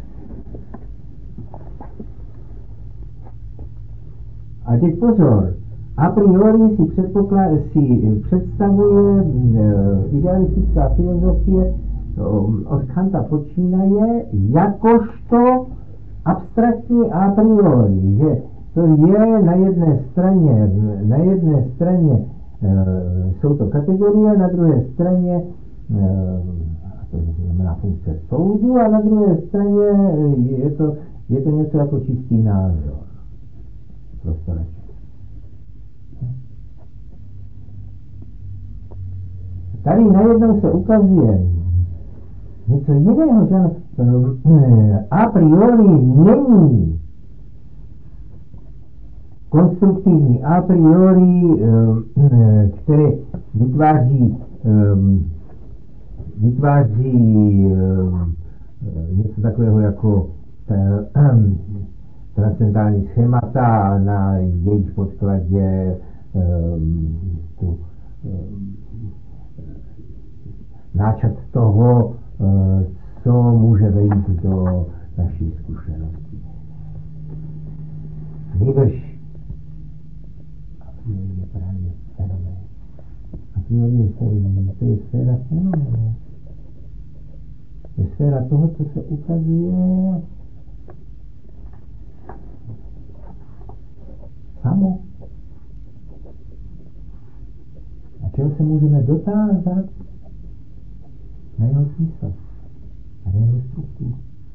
A teď pozor, a priori si, si představuje idealistická filozofie od Kanta počínaje jakožto abstraktní a priori, že to je na jedné straně, na jedné straně e, jsou to kategorie, na druhé straně e, to znamená funkce soudu a na druhé straně je to, je to něco jako čistý názor. Prostě. Tady najednou se ukazuje něco jiného, že a priori není konstruktivní a priori, které vytváří, vytváří něco takového jako transcendentální schémata, na jejich podkladě tu náčrt toho, co může vejít do naší zkušenosti. Nejbrž a priori je právě fenomén. A priori je to je sféra fenoménu. sféra toho, co se ukazuje samo. A čeho se můžeme dotázat na jeho smysl a na jeho strukturu.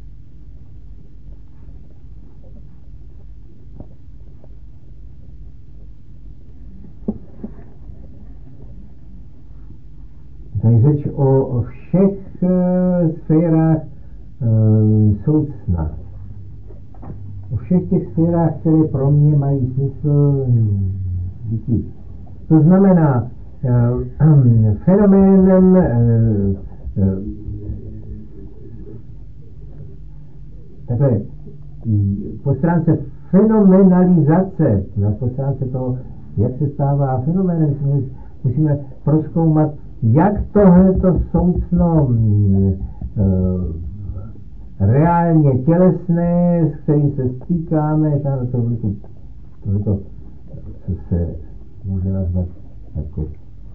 Tady řeč o, o všech e, sférách e, soucna. O všech těch sférách, které pro mě mají smysl díky. To znamená, e, fenoménem e, e, takhle, po stránce fenomenalizace, po stránce toho, jak se stává fenoménem, musíme prozkoumat, jak tohleto soucno e, reálně tělesné, s kterým se stýkáme, tohleto, tohleto se může nazvat jako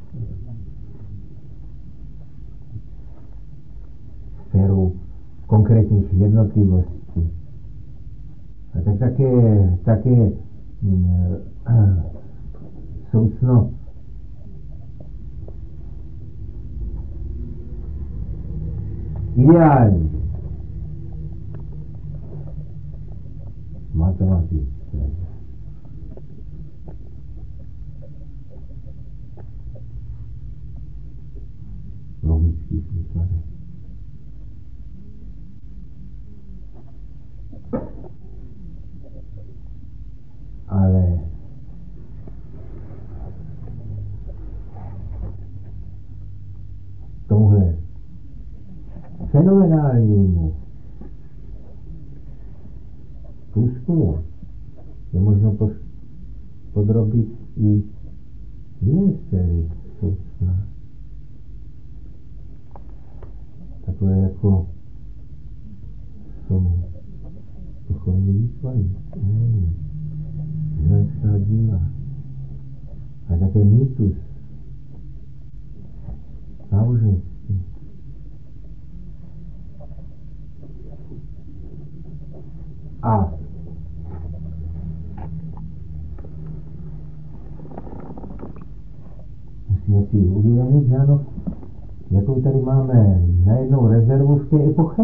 sférou konkrétních jednotlivostí. A tak také, také e, soucno ideální matematické. Logický příkladek. Ale tohle fenomenálnímu průzkumu je možno podrobit i jiné sféry soucna. Takové jako jsou duchovní výtvary, umění, umělecká díla, a také mýtus, náboženství. A musíme si uvědomit, že ano, jakou tady máme najednou rezervu v té epoche.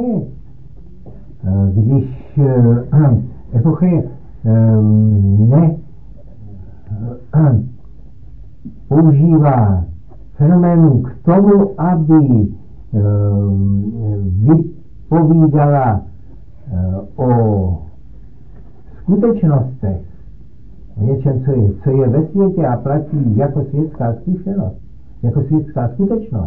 Když epoche ne používá fenoménu k tomu, aby vypovídala o skutečnostech, o něčem, co je, co je ve světě a platí jako světská zkušenost, jako světská skutečnost.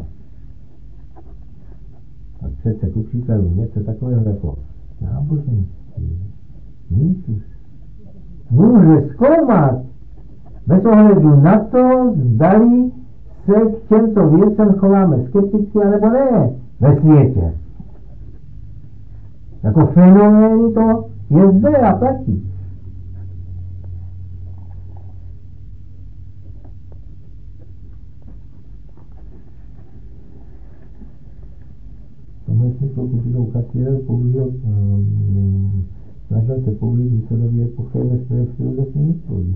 A přece ku příkladu něco takového jako náboženství, mýtus, může zkoumat bez ohledu na to, zdali se k těmto věcem chováme skepticky, anebo ne ve světě. Jako fenomén to je zde a platí. V tomhle smyslu Kupitou Katiel použil, um, snažil se použít výsledově epochy ve své filozofii myslovi.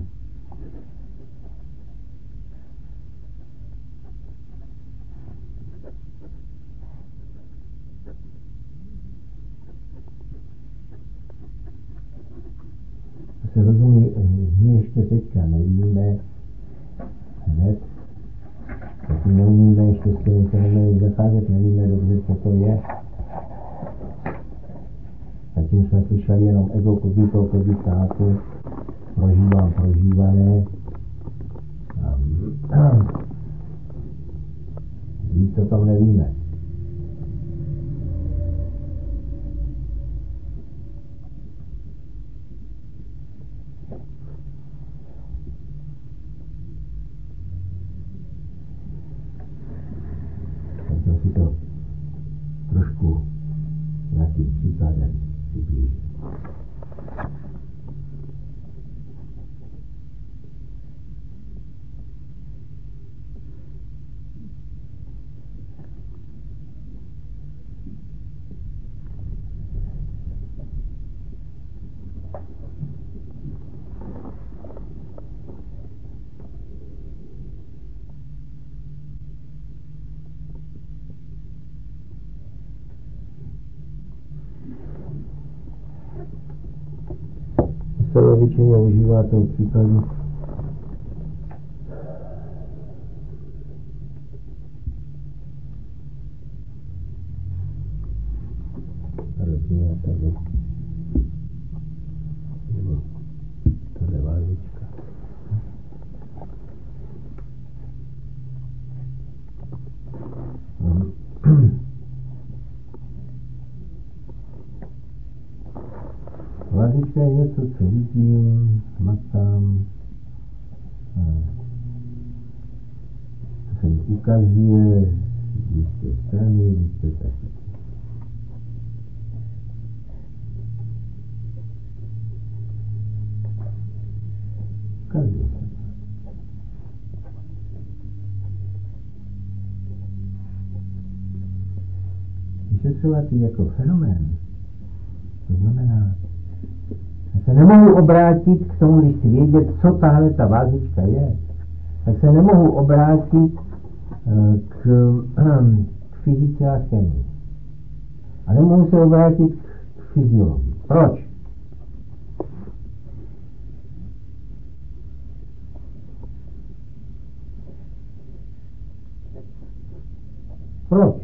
Se rozumí, my ještě teďka nevíme hned, taky neumíme ještě s těmi fenomény zacházet, nevíme dobře, co to je. Zatím jsme slyšeli jenom ego kogito cogitátu, prožívám prožívané. Víc o tom nevíme. Si to trošku nějakým příkladem přiblížit. se většině užívá toho příkladu. Rodina tady. Nebo tohle vázička. Vázička je něco, co vidím, matám, to se mi ukazuje z jisté strany, z jisté perspektivy. Ukazuje se. Vyšetřovatý jako fenomén, to znamená, já se nemohu obrátit k tomu, když chci vědět, co tahle ta vázička je, tak se nemohu obrátit k, k fyzice a chemii. A nemohu se obrátit k fyziologii. Proč? Proč?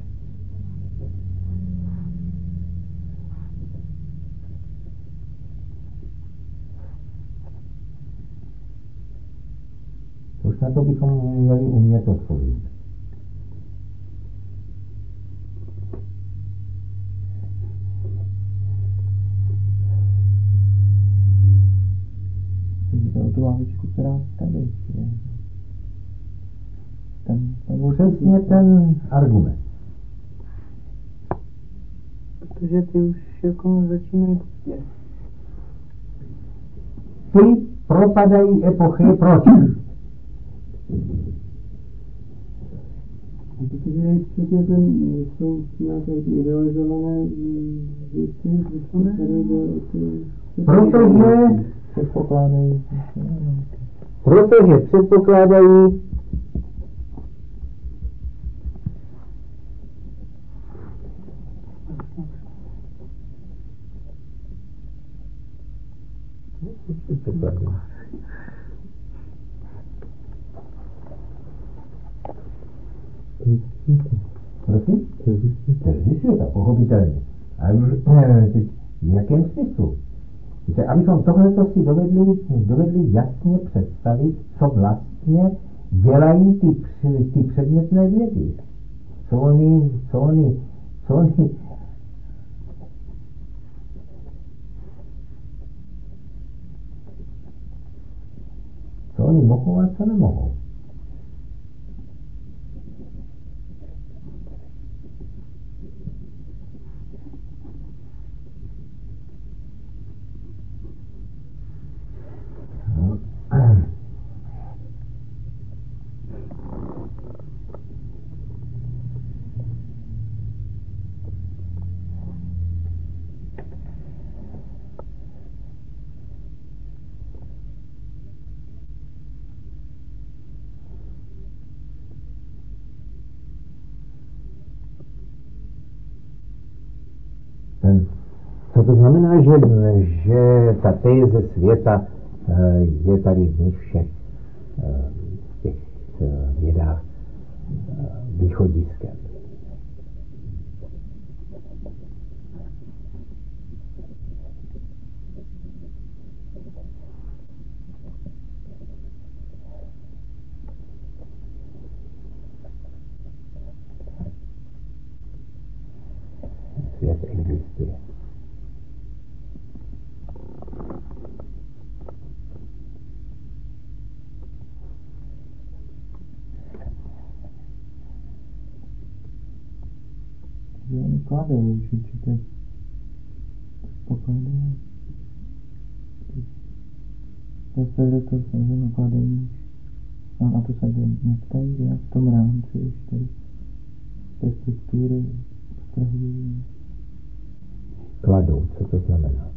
Už na to bychom měli umět odpovědět. Takže to je o tu vázičku, která tady je. Ten, ten přesně ten argument. Protože ty už jako začínají pozdě. Ty propadají epochy, proč? Protože jejich předmětem jsou nějaké idealizované věci, které do ty... Protože předpokládají. Protože předpokládají Prosím? Tezi světa, pochopitelně. Ale teď v jakém smyslu? Víte, abychom tohleto si dovedli, dovedli jasně představit, co vlastně dělají ty, ty předmětné vědy. Co oni, co oni, co oni, co oni mohou a co nemohou. Ten, co to znamená, že, že ta téze světa je tady v nich všech v těch vědách východiskem. Svět existuje. Že oni kladou už určitě pokládají. Zase to samozřejmě kladají. A na to se neptají, že v tom rámci už tady té struktury vztahují. Kladou, co to znamená?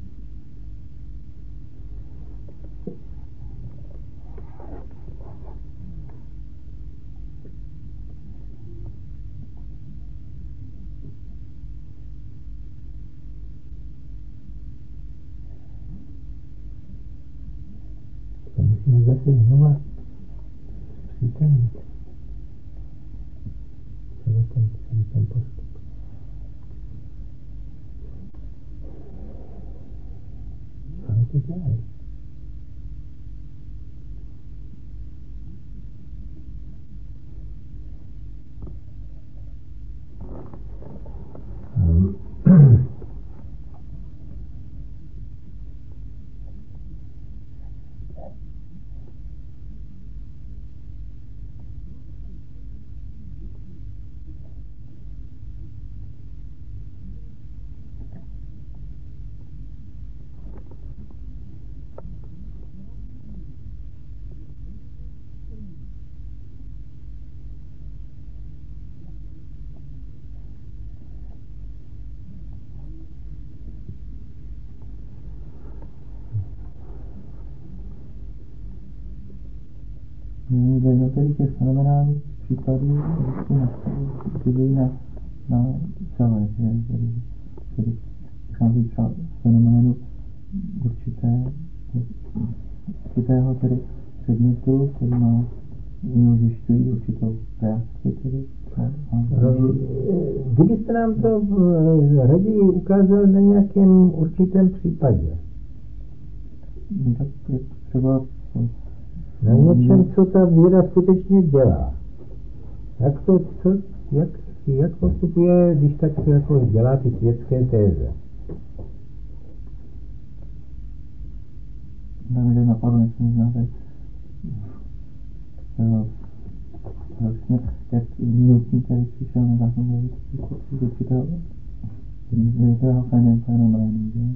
musíme zase znova přitemnit celý ten, celý ten postup. Co oni to dělají? Um, Mě tady těch fenomenálních případů vždycky nastavují na, na celé, že tady, tady vychází třeba fenoménu určité, určitého tedy předmětu, který má umožňují určitou reakci tedy. Kdybyste nám to raději ukázal na nějakém určitém případě. Tak třeba na něčem, co ta víra skutečně dělá. Jak to, co, jak, jak postupuje, když tak jako dělá ty světské téze? Nevím, napadlo, jestli možná tak vlastně, jak Newton tady přišel na zákon z určitého určitého fenoménu, že?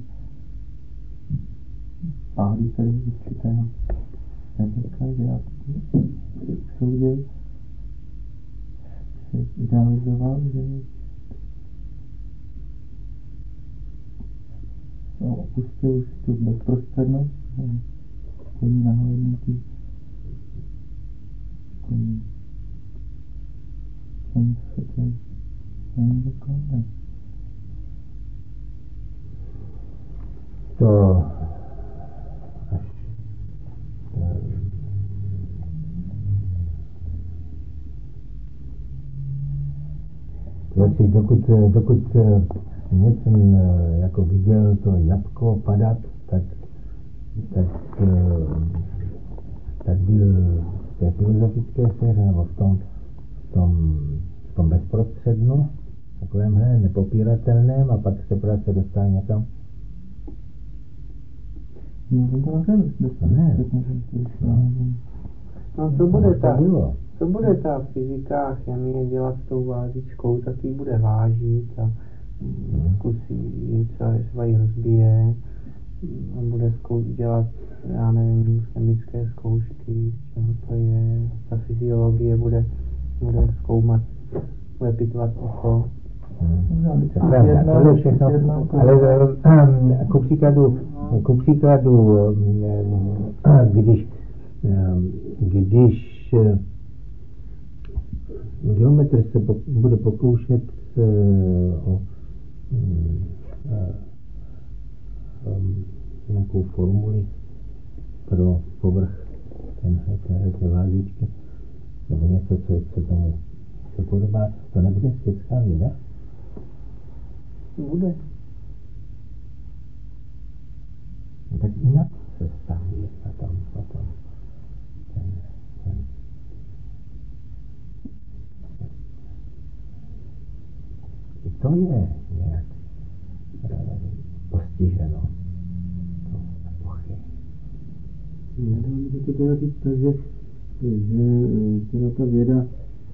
Pádí tady určitého nebezka, že já soudil se idealizoval, že no, opustil už tu bezprostřednost, koní nahlédnutí, koní koní světě, není dokonce. To Vlastně dokud, dokud jsem jako viděl to jabko padat, tak, tak, tak byl v té filozofické sféře, nebo v tom, v tom, v tom bezprostřednu, takovémhle nepopíratelném, a pak se práce dostal někam. No, to ne. No, co bude ta, co bude ta fyzika, chemie dělat s tou vážičkou, tak ji bude vážit a zkusí, třeba ji rozbije a bude zkou- dělat, já nevím, chemické zkoušky, z čeho to je, ta fyziologie bude, bude zkoumat, bude pitvat oko. To je všechno, ale ku příkladu, ku příkladu, když, když geometr se bude pokoušet o nějakou formuli pro povrch téhle vázičky, nebo něco, co, co tomu se podobá, to nebude světská věda? Bude. No, tak jinak se staví na tom potom. Ten, ten. I to je nějak postiženo. To epochy. Já dám to teda říct tak, že, že teda ta věda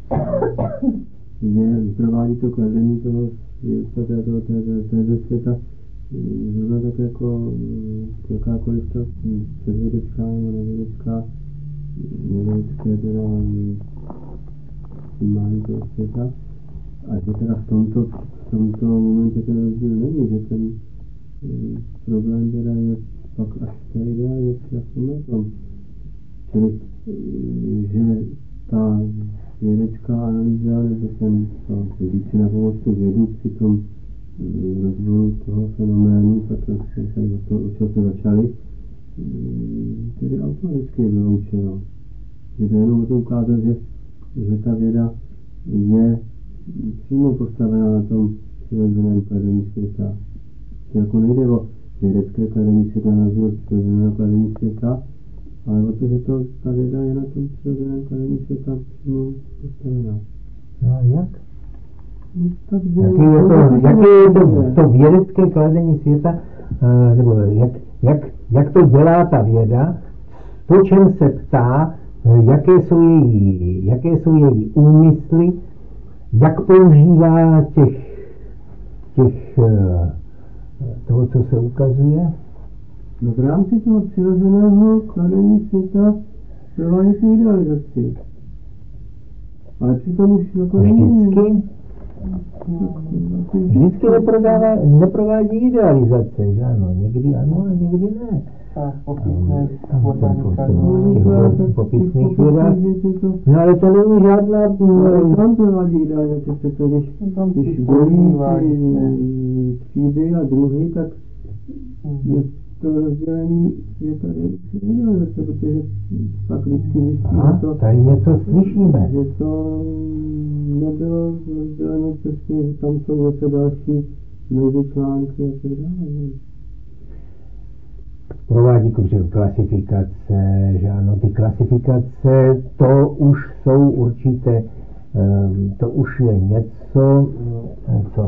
že provádí to kladení toho světa, této téze světa, zrovna tak jako jakákoliv ta předvědecká nebo nevědecká, nevědecké teda vnímání toho světa. A že teda v tomto, v tomto momentě ten rozdíl není, že ten problém teda je pak až v té ideální v tom. Čili, že ta vědecká analýza, nebo ten díky na pomoc tu vědu při tom rozvoju toho fenoménu, tak jak jsme se o to, o čem jsme začali, tedy automaticky vyloučeno. Že to jenom o to ukázat, že, že ta věda je přímo postavená na tom přirozeném kladení světa. To jako nejde o vědecké kladení světa na rozdíl od přirozeného kladení světa, ale o to, že to, ta věda je na tom přirozeném kladení světa přímo postavená. No a jak? No, takže, jaký je to, jaký je to, to vědecké kladení světa, uh, nebo jak, jak, jak to dělá ta věda, po čem se ptá, jaké jsou její, jaké jsou její úmysly, jak používá těch, těch uh, toho, co se ukazuje? No v rámci toho přirozeného kladení světa provádí se idealizaci. Ale přitom už jako vždycky? Vždycky neprodává, neprovádí idealizace, že ano? Někdy ano a někdy ne. Tak, popisné v popisných vědách. No ale to není žádná... Ale tam provádí idealizace, protože když dělí třídy a druhy, tak je to rozdělení je tady idealizace, protože pak vždycky zjistí, to... tady něco slyšíme. Že to nebylo rozděleno přesně, že tam jsou zase další mezi články a tak dále. Provádí klasifikace, že ano, ty klasifikace, to už jsou určité, to už je něco, co,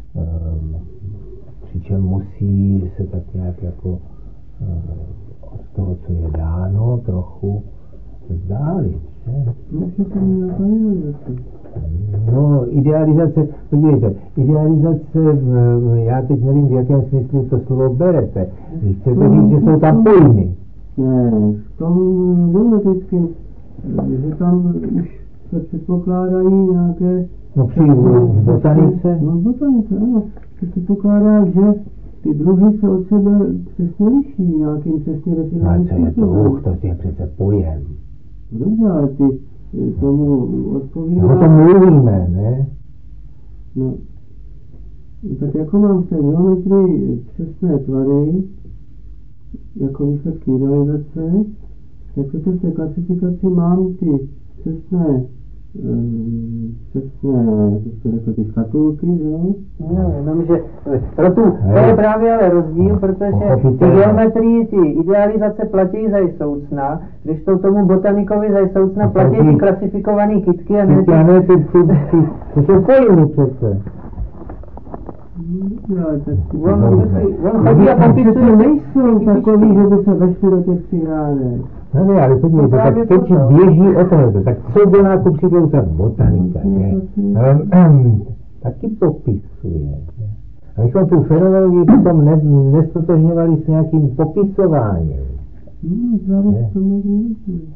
přičem musí se tak nějak jako od toho, co je dáno, trochu vzdálit, že? No, idealizace, podívejte, idealizace, já teď nevím, v jakém smyslu to slovo berete. Chcete říct, že jsou tam pojmy? Ne, v tom biologickém, že tam už se předpokládají nějaké... No při botanice? No v botanice, ano. Se předpokládá, že ty druhy se od sebe přesně liší nějakým přesně definovaným způsobem. A co je to? Uch, to je přece pojem. Dobře, ale ty tomu odpovídá... No to mluvíme, ne? No, tak jako mám v té geometrii přesné tvary, jako výsledky idealizace, tak v té klasifikaci mám ty přesné, um, přesné, to řekl, ty škatulky, jo? No, jenomže pro tu, to je právě ale rozdíl, protože ty geometrii, ty idealizace platí za soucna, když to tomu botanikovi za soucna platí ty klasifikované kytky a ne ty... A ne ty, ty, ty, ty jsou pojmy přece. On chodí a popisuje, nejsou takový, že by se vešli do těch přihrádek. No ne, ale podívejte, tak teď běží o tohle, tak co dělá ku příkladu ta botanika, že? Taky popisuje. Abychom tu fenomenologii potom ne, nestotožňovali s nějakým popisováním. No, zároveň to můžu.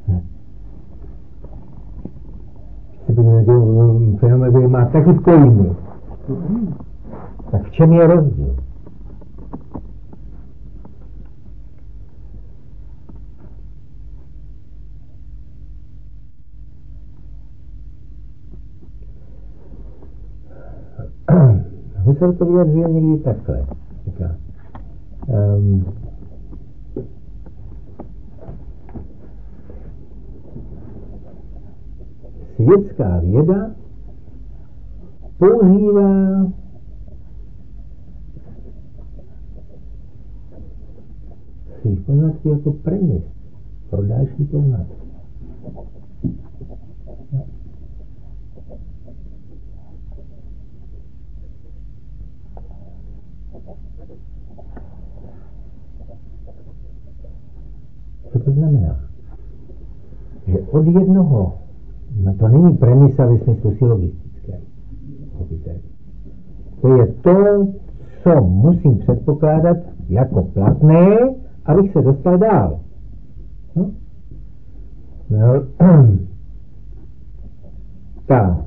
Fenomenologie má taky pojmy. Tak v čem je rozdíl? Husserl to vyjadřuje někdy takhle. Říká, um, světská věda používá svých poznatků jako premis pro další poznatky. No. Co to znamená? Že od jednoho, no to není premisa ve smyslu silogistické, to je to, co musím předpokládat jako platné, abych se dostal dál. No? No, ta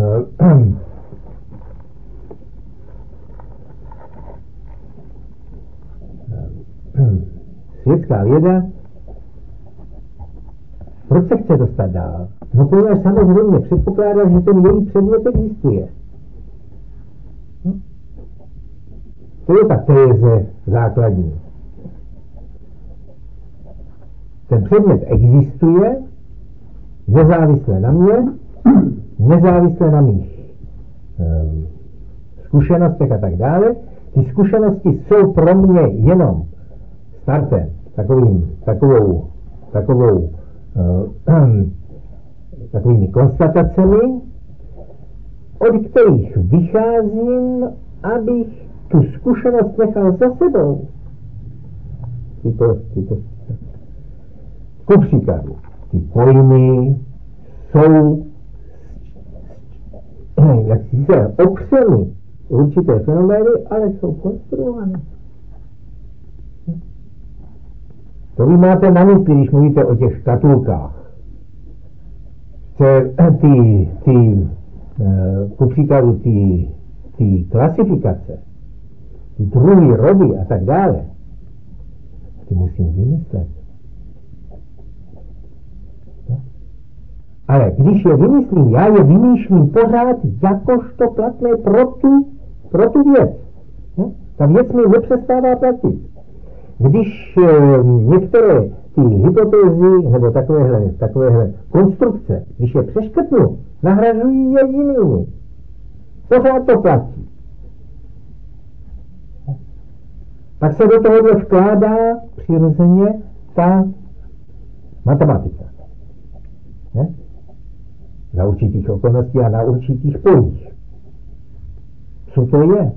světská věda, proč se chce dostat dál? No poněvadž samozřejmě předpokládá, že ten její předmět existuje. No? To je ta téze základní. ten předmět existuje, nezávisle na mě, nezávisle na mých um, zkušenostech a tak dále. Ty zkušenosti jsou pro mě jenom startem, takovým, takovou, takovou, uh, takovými konstatacemi, od kterých vycházím, abych tu zkušenost nechal za sebou. Tyto, tyto, ku příkladu, ty pojmy jsou jak si se opřeny určité fenomény, ale jsou konstruované. To vy máte na mysli, když mluvíte o těch škatulkách. Že ty, ty, ku příkladu, ty, ty klasifikace, ty druhy, rody a tak dále, ty musím vymyslet. Ale když je vymyslím, já je vymýšlím pořád jakožto platné pro tu, pro tu věc. Ta věc mi nepřestává platit. Když e, některé ty hypotézy nebo takovéhle, takovéhle konstrukce, když je přeškrtnu, nahrazují je jinými. Pořád to platí. Pak se do tohohle vkládá přirozeně ta matematika. Ne? Na určitých okolností a na určitých polích. Co to je?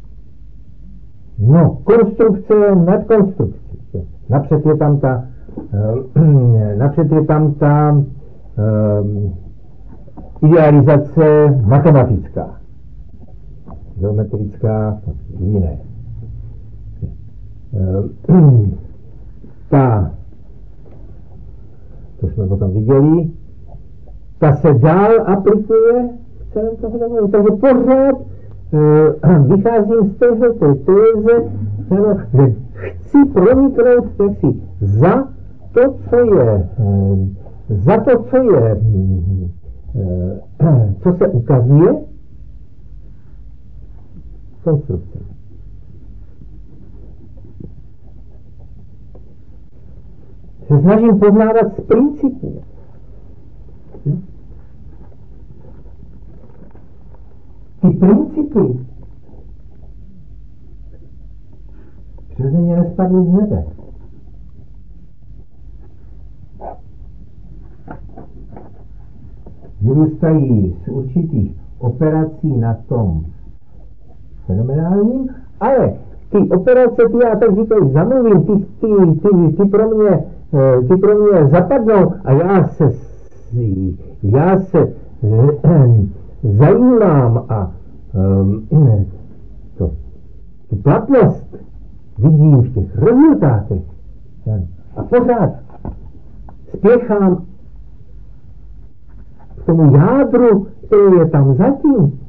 No, konstrukce nad konstrukcí. Napřed je tam ta, uh, napřed je tam ta uh, idealizace matematická, geometrická, jiné. Uh, ta, to jsme potom viděli, ta se dál aplikuje v celém toho, takže pořád uh, vycházím z téhle téze, že chci proniknout jaksi za to, co je, uh, za to, co je, uh, co se ukazuje konstrukce. Se snažím poznávat z principů. Ty principy přirozeně nespadly z nebe. Vyrůstají z určitých operací na tom fenomenálním, ale ty operace, ty já tak říkají, zamluvím, ty, ty, ty, ty, pro mě, ty pro mě zapadnou a já se, já se zajímám a um, to, tu platnost vidím v těch rezultátech a pořád spěchám k tomu jádru, který je tam zatím.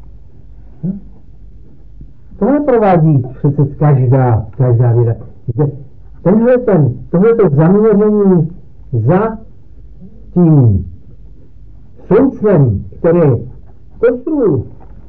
Tohle provádí přece každá, každá věda. Tenhle ten, tohleto zaměření za tím soucnem, které konstruují.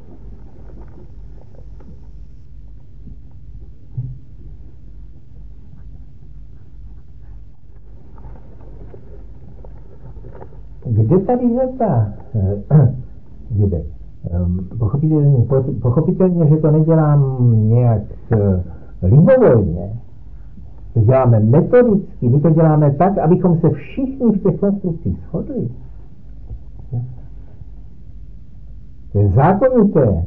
Kde tady je ta dědek? Pochopitelně, pochopitelně, že to nedělám nějak libovolně. To děláme metodicky, my to děláme tak, abychom se všichni v těch konstrukcích shodli. To je zákonité.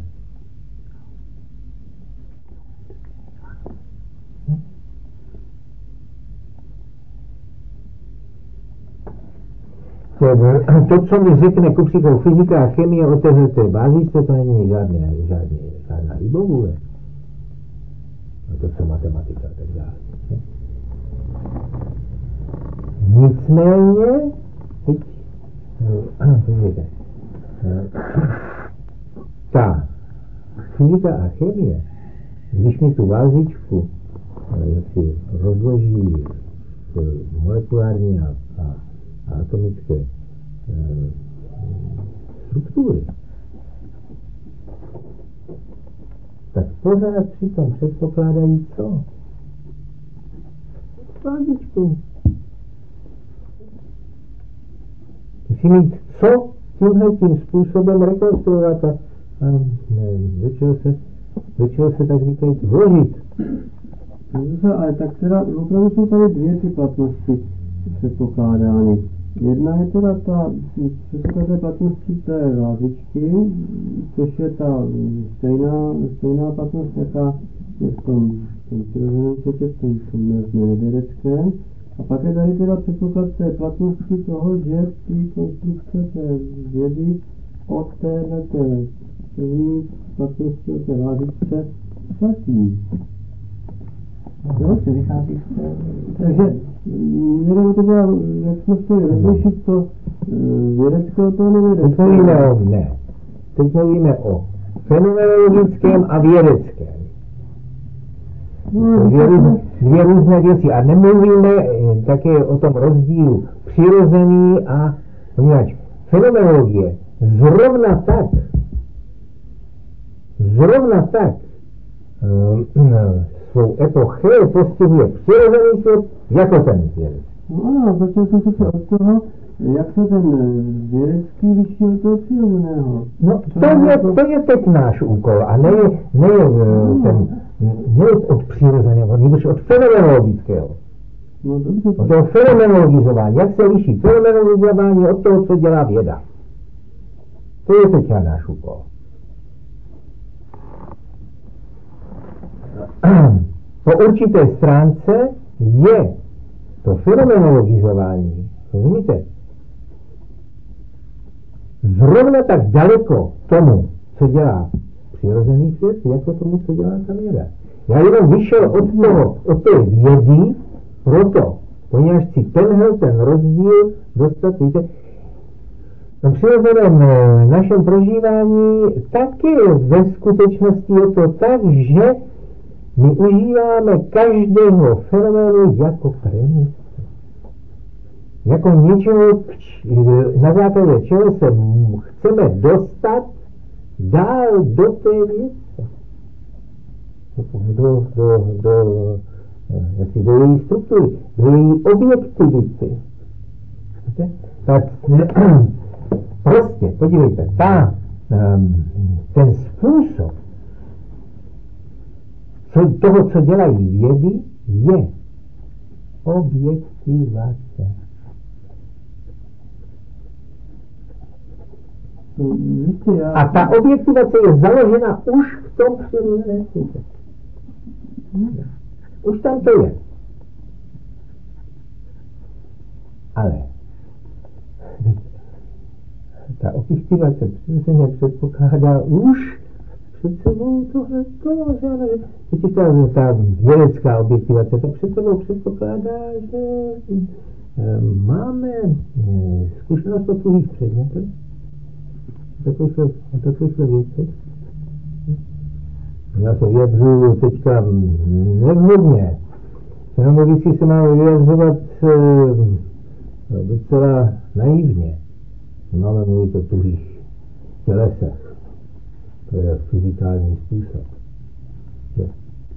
To, co mi řekne ku příkladu fyzika a chemie o této bázičce, to není žádné, žádné, žádná libovůle. No to, co matematika a tak dále. Nicméně, teď, vidíte, ta fyzika a chemie, když mi tu vázičku si rozloží v molekulární a, a, a atomické e, struktury, tak pořád přitom předpokládají co? Vázičku. Musí mít co tímhle tím způsobem rekonstruovat a, a nevím, do čeho se, do čeho se tak říkají vložit. Dobře, ale tak teda opravdu jsou tady dvě ty platnosti předpokládány. Jedna je teda ta předpokládané platnosti té vázičky, což je ta stejná, stejná platnost, jaká je v tom, v tom přirozeném světě, v tom, v tom nevědeckém. A pak je tady teda předpoklad té platnosti toho, že ty konstrukce té vědy od téhle té první platnosti od té vázičce platí. Jo, si vychází z té... Takže někdo to byla, jak jsme chtěli rozlišit to vědecké od toho nevědecké. Teď mluvíme o, ne, teď mluvíme o fenomenologickém a vědeckém. No, dvě, různé, dvě různé věci. A nemluvíme také o tom rozdílu přirozený a poněvadž fenomenologie zrovna tak, zrovna tak um, svou epoché postihuje přirozený svět jako ten vědecký. No ano, začal jsem se od toho, jak se ten vědecký liší od toho přirozeného. No to je, to je teď náš úkol a ne, ne no. ten, ne od přirozeného, nebož od fenomenologického. No dobře. Od toho fenomenologizování. Jak se liší fenomenologizování od toho, co dělá věda. To je teď náš úkol. Po určité stránce je to fenomenologizování, rozumíte, zrovna tak daleko tomu, co dělá přirozený svět, jako tomu, co dělá ta věda. Já jenom vyšel od toho, od té vědy, proto, poněvadž si tenhle ten rozdíl dostat, víte, v přirozeném našem prožívání taky ve skutečnosti je to tak, že my užíváme každého fenoménu jako premisu. Jako něčeho, na základě čeho se chceme dostat dál do té věci. Do, do, do, do, do její struktury, do její objektivity. Tak prostě, podívejte, ta, ten způsob co, toho, co dělají vědy, je objektivace. A ta objektivace je založena už v tom přirozeném světě. Už tam to je. Ale ta objektivace přirozeně předpokládá už před sebou tohleto, že ano, že ta, ta vědecká objektivace, to před sebou předpokládá, že e, máme e, zkušenost o tuhých předmětech, o takovýchhle věcech. Já se vyjadřuju teďka nevhodně. Fenomenologicky se máme vyjadřovat e, docela naivně. Máme mluvit o tuhých tělesech. To je fyzikální způsob. Je.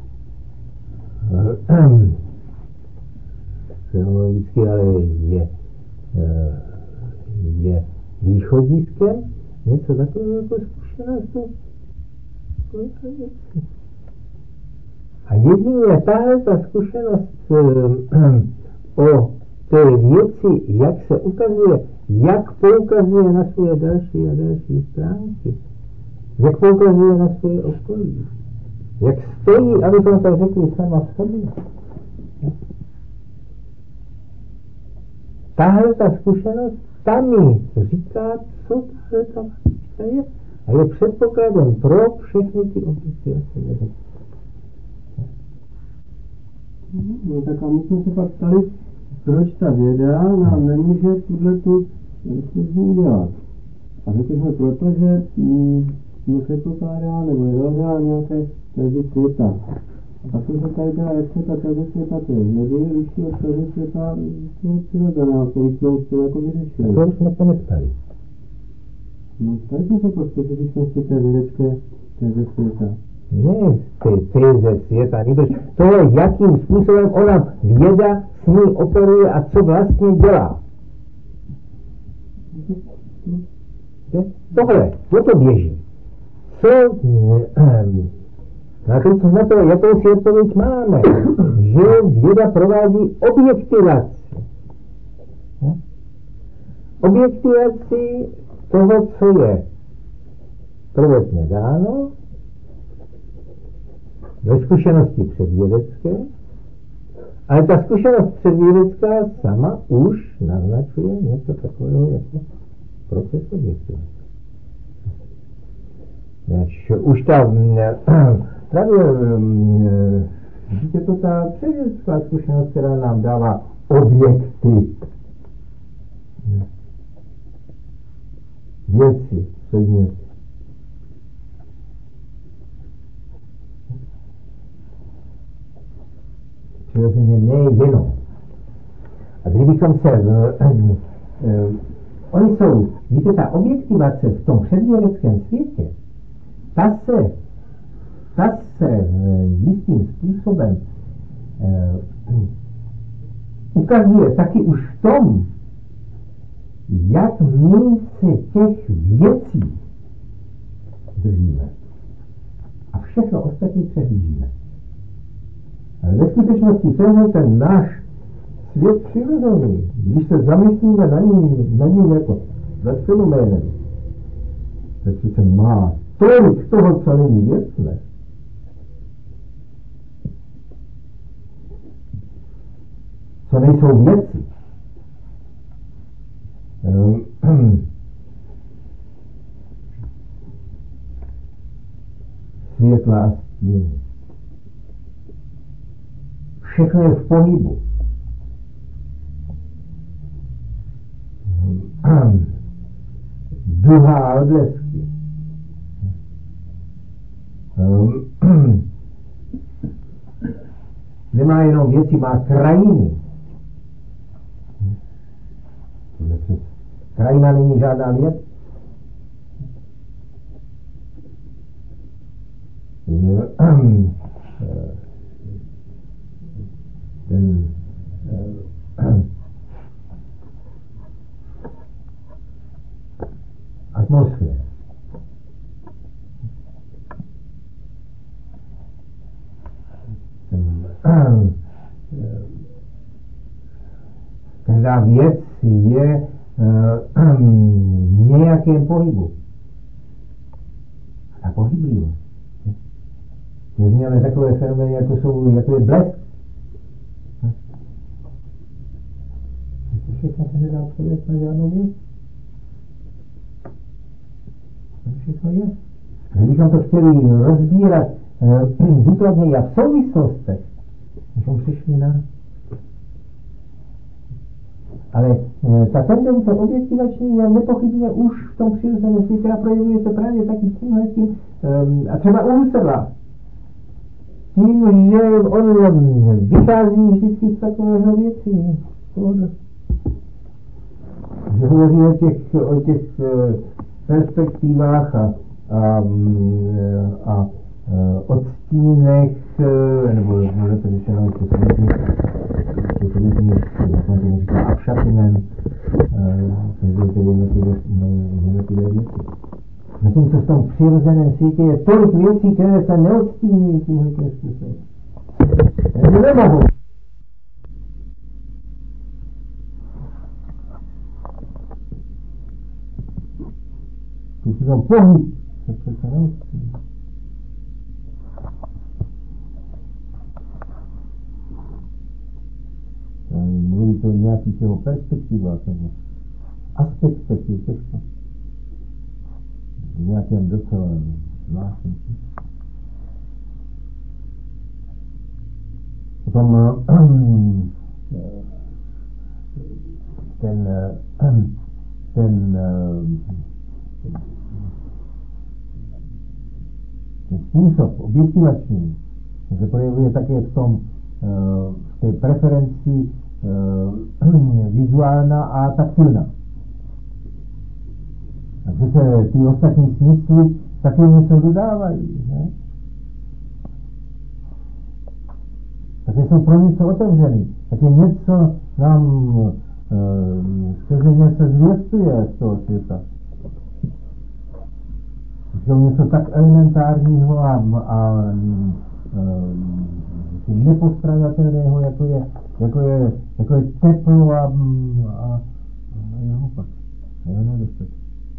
Fenomenologicky ale je, je východiskem něco takového jako zkušenost a jedině tahle ta zkušenost o té věci, jak se ukazuje, jak poukazuje na svoje další a další stránky, jak poukazuje na svoje okolí, jak stojí, abychom tak řekli, sama v sobě. Tahle ta zkušenost, ta mi říká, co tahle ta vlastnost je. A je předpokladem pro všechny ty objektivace. No tak a my jsme se pak ptali, proč ta věda nám nemůže tuhletu službu udělat. A řekli jsme proto, že jsme předpokládá nebo je dohrál nějaké teze světa. A pak jsme se tady dělali, jak se ta teze světa té vědy liší od teze světa toho přirozeného, který jsme už jako vyřešili. To jsme se neptali. No tady jsme se po specifičnosti té vědecké teze světa. Ne z té teze světa, nebož to je, jakým způsobem ona věda s ní operuje a co vlastně dělá. Tohle, o to běží. Co, na to, co na to, jakou si odpověď máme, že věda provádí objektivaci. Objektivaci toho, co je prvotně dáno, ve zkušenosti předvědecké, ale ta zkušenost předvědecká sama už naznačuje něco takového jako proces objektivace. Už ta právě vidíte to ta předvědecká zkušenost, která nám dává objekty, věci, předměty. Přirozeně nejenom. A kdybychom se... Uh, uh, uh, oni jsou, víte, ta objektivace v tom předvědeckém světě, ta se, ta se uh, jistým způsobem uh, ukazuje taky už v tom, jak my se těch věcí držíme. A všechno ostatní přehlížíme. Ale ve skutečnosti tenhle ten náš svět přirozený, když se zamyslíme na ním, na ním jako za fenoménem, tak přece má tolik toho, co není věcné. Co nejsou věci. Světla a stíny. Všechno je v pohybu. Duha a odlesky. Nemá jenom věci, má krajiny. Krajina není žádná věc. Ten atmosféra. Každá věc je v nějakém pohybu. A pohyblivost. Vezměme takové fenomény, jako jsou, jako je blesk. To všechno se nedá převést na žádnou věc. To všechno je. Kdybychom to chtěli rozbírat uh, důkladněji a v souvislostech, bychom přišli na... Ale uh, ta tendence objektivační je nepochybně už v tom přirozeném světě a projevuje se právě taky tímhletím, um, a třeba u Husserla. Tím, že on vychází vždycky z takového věcí. Že hovoří o těch, o těch perspektivách a, a, a odstínech, nebo můžete řečeno ještě samozřejmě říká Abschattungen, takže to jednotlivé věci. Zatímco v tom přirozeném světě je tolik věcí, které se neodstíní tímhle tím způsobem. Takže nemohou. Tu si tam pohyb, to přece neodstíní. Mluví to o nějakých jeho perspektivách, nebo aspektech, těžko. V nějakém docela zvláštním. Potom ten, ten, ten způsob objektivační se projevuje také v tom, v té preferenci vizuálna a taktilna. A přece ty ostatní smysly taky něco dodávají, ne? Také jsou pro něco otevřený. Také něco nám skrze se zvěstuje z toho světa. že něco tak elementárního a, a um, nepostradatelného, jako je, jako je, jako je teplo a, a, a jeho pak, a jeho nedostatek.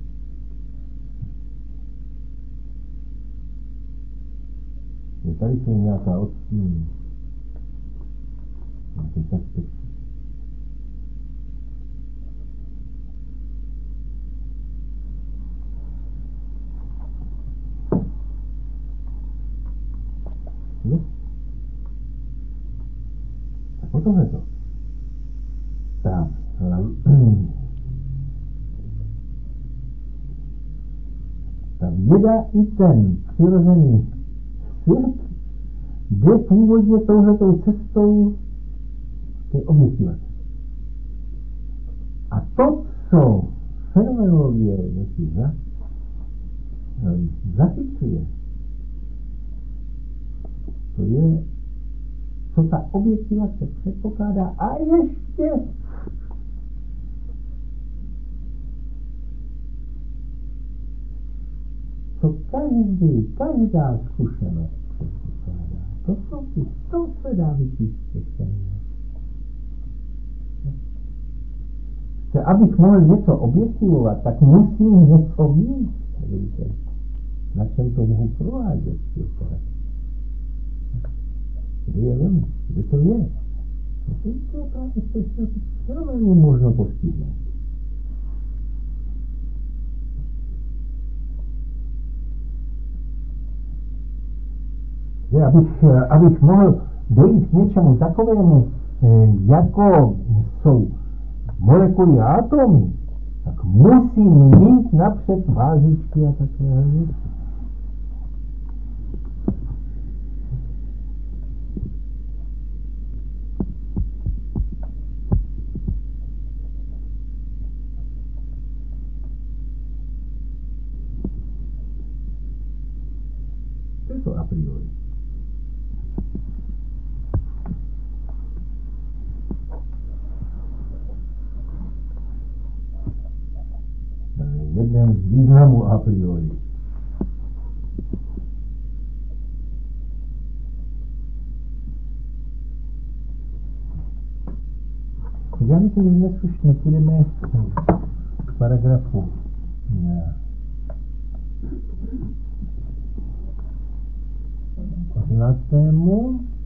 Je tady se nějaká odstín, nějaký perspektiv. Jo? Tak o tohle to. Ta, ta věda i ten přirozený svět jde původně touhletou cestou té objektivace. A to, co fenomenologie za, zachycuje, to je, co ta objektivace předpokládá a ještě co každý, každá zkušenost předpokládá. To jsou ty, to se dá vyčíst že abych mohl něco objektivovat, tak musím něco mít. Víte, na čem to mohu provádět? Kde je vemu? Kde to je? No to je právě přesně fenoménu možno postihnout. Že abych, abych mohl dojít k něčemu takovému, jako jsou molekuly a atomy, tak musím mít napřed vážičky a takové věci. To je to a priori. Jeden z významů a priori. Já myslím, že dnes už nepůjdeme k paragrafu osmnáctému.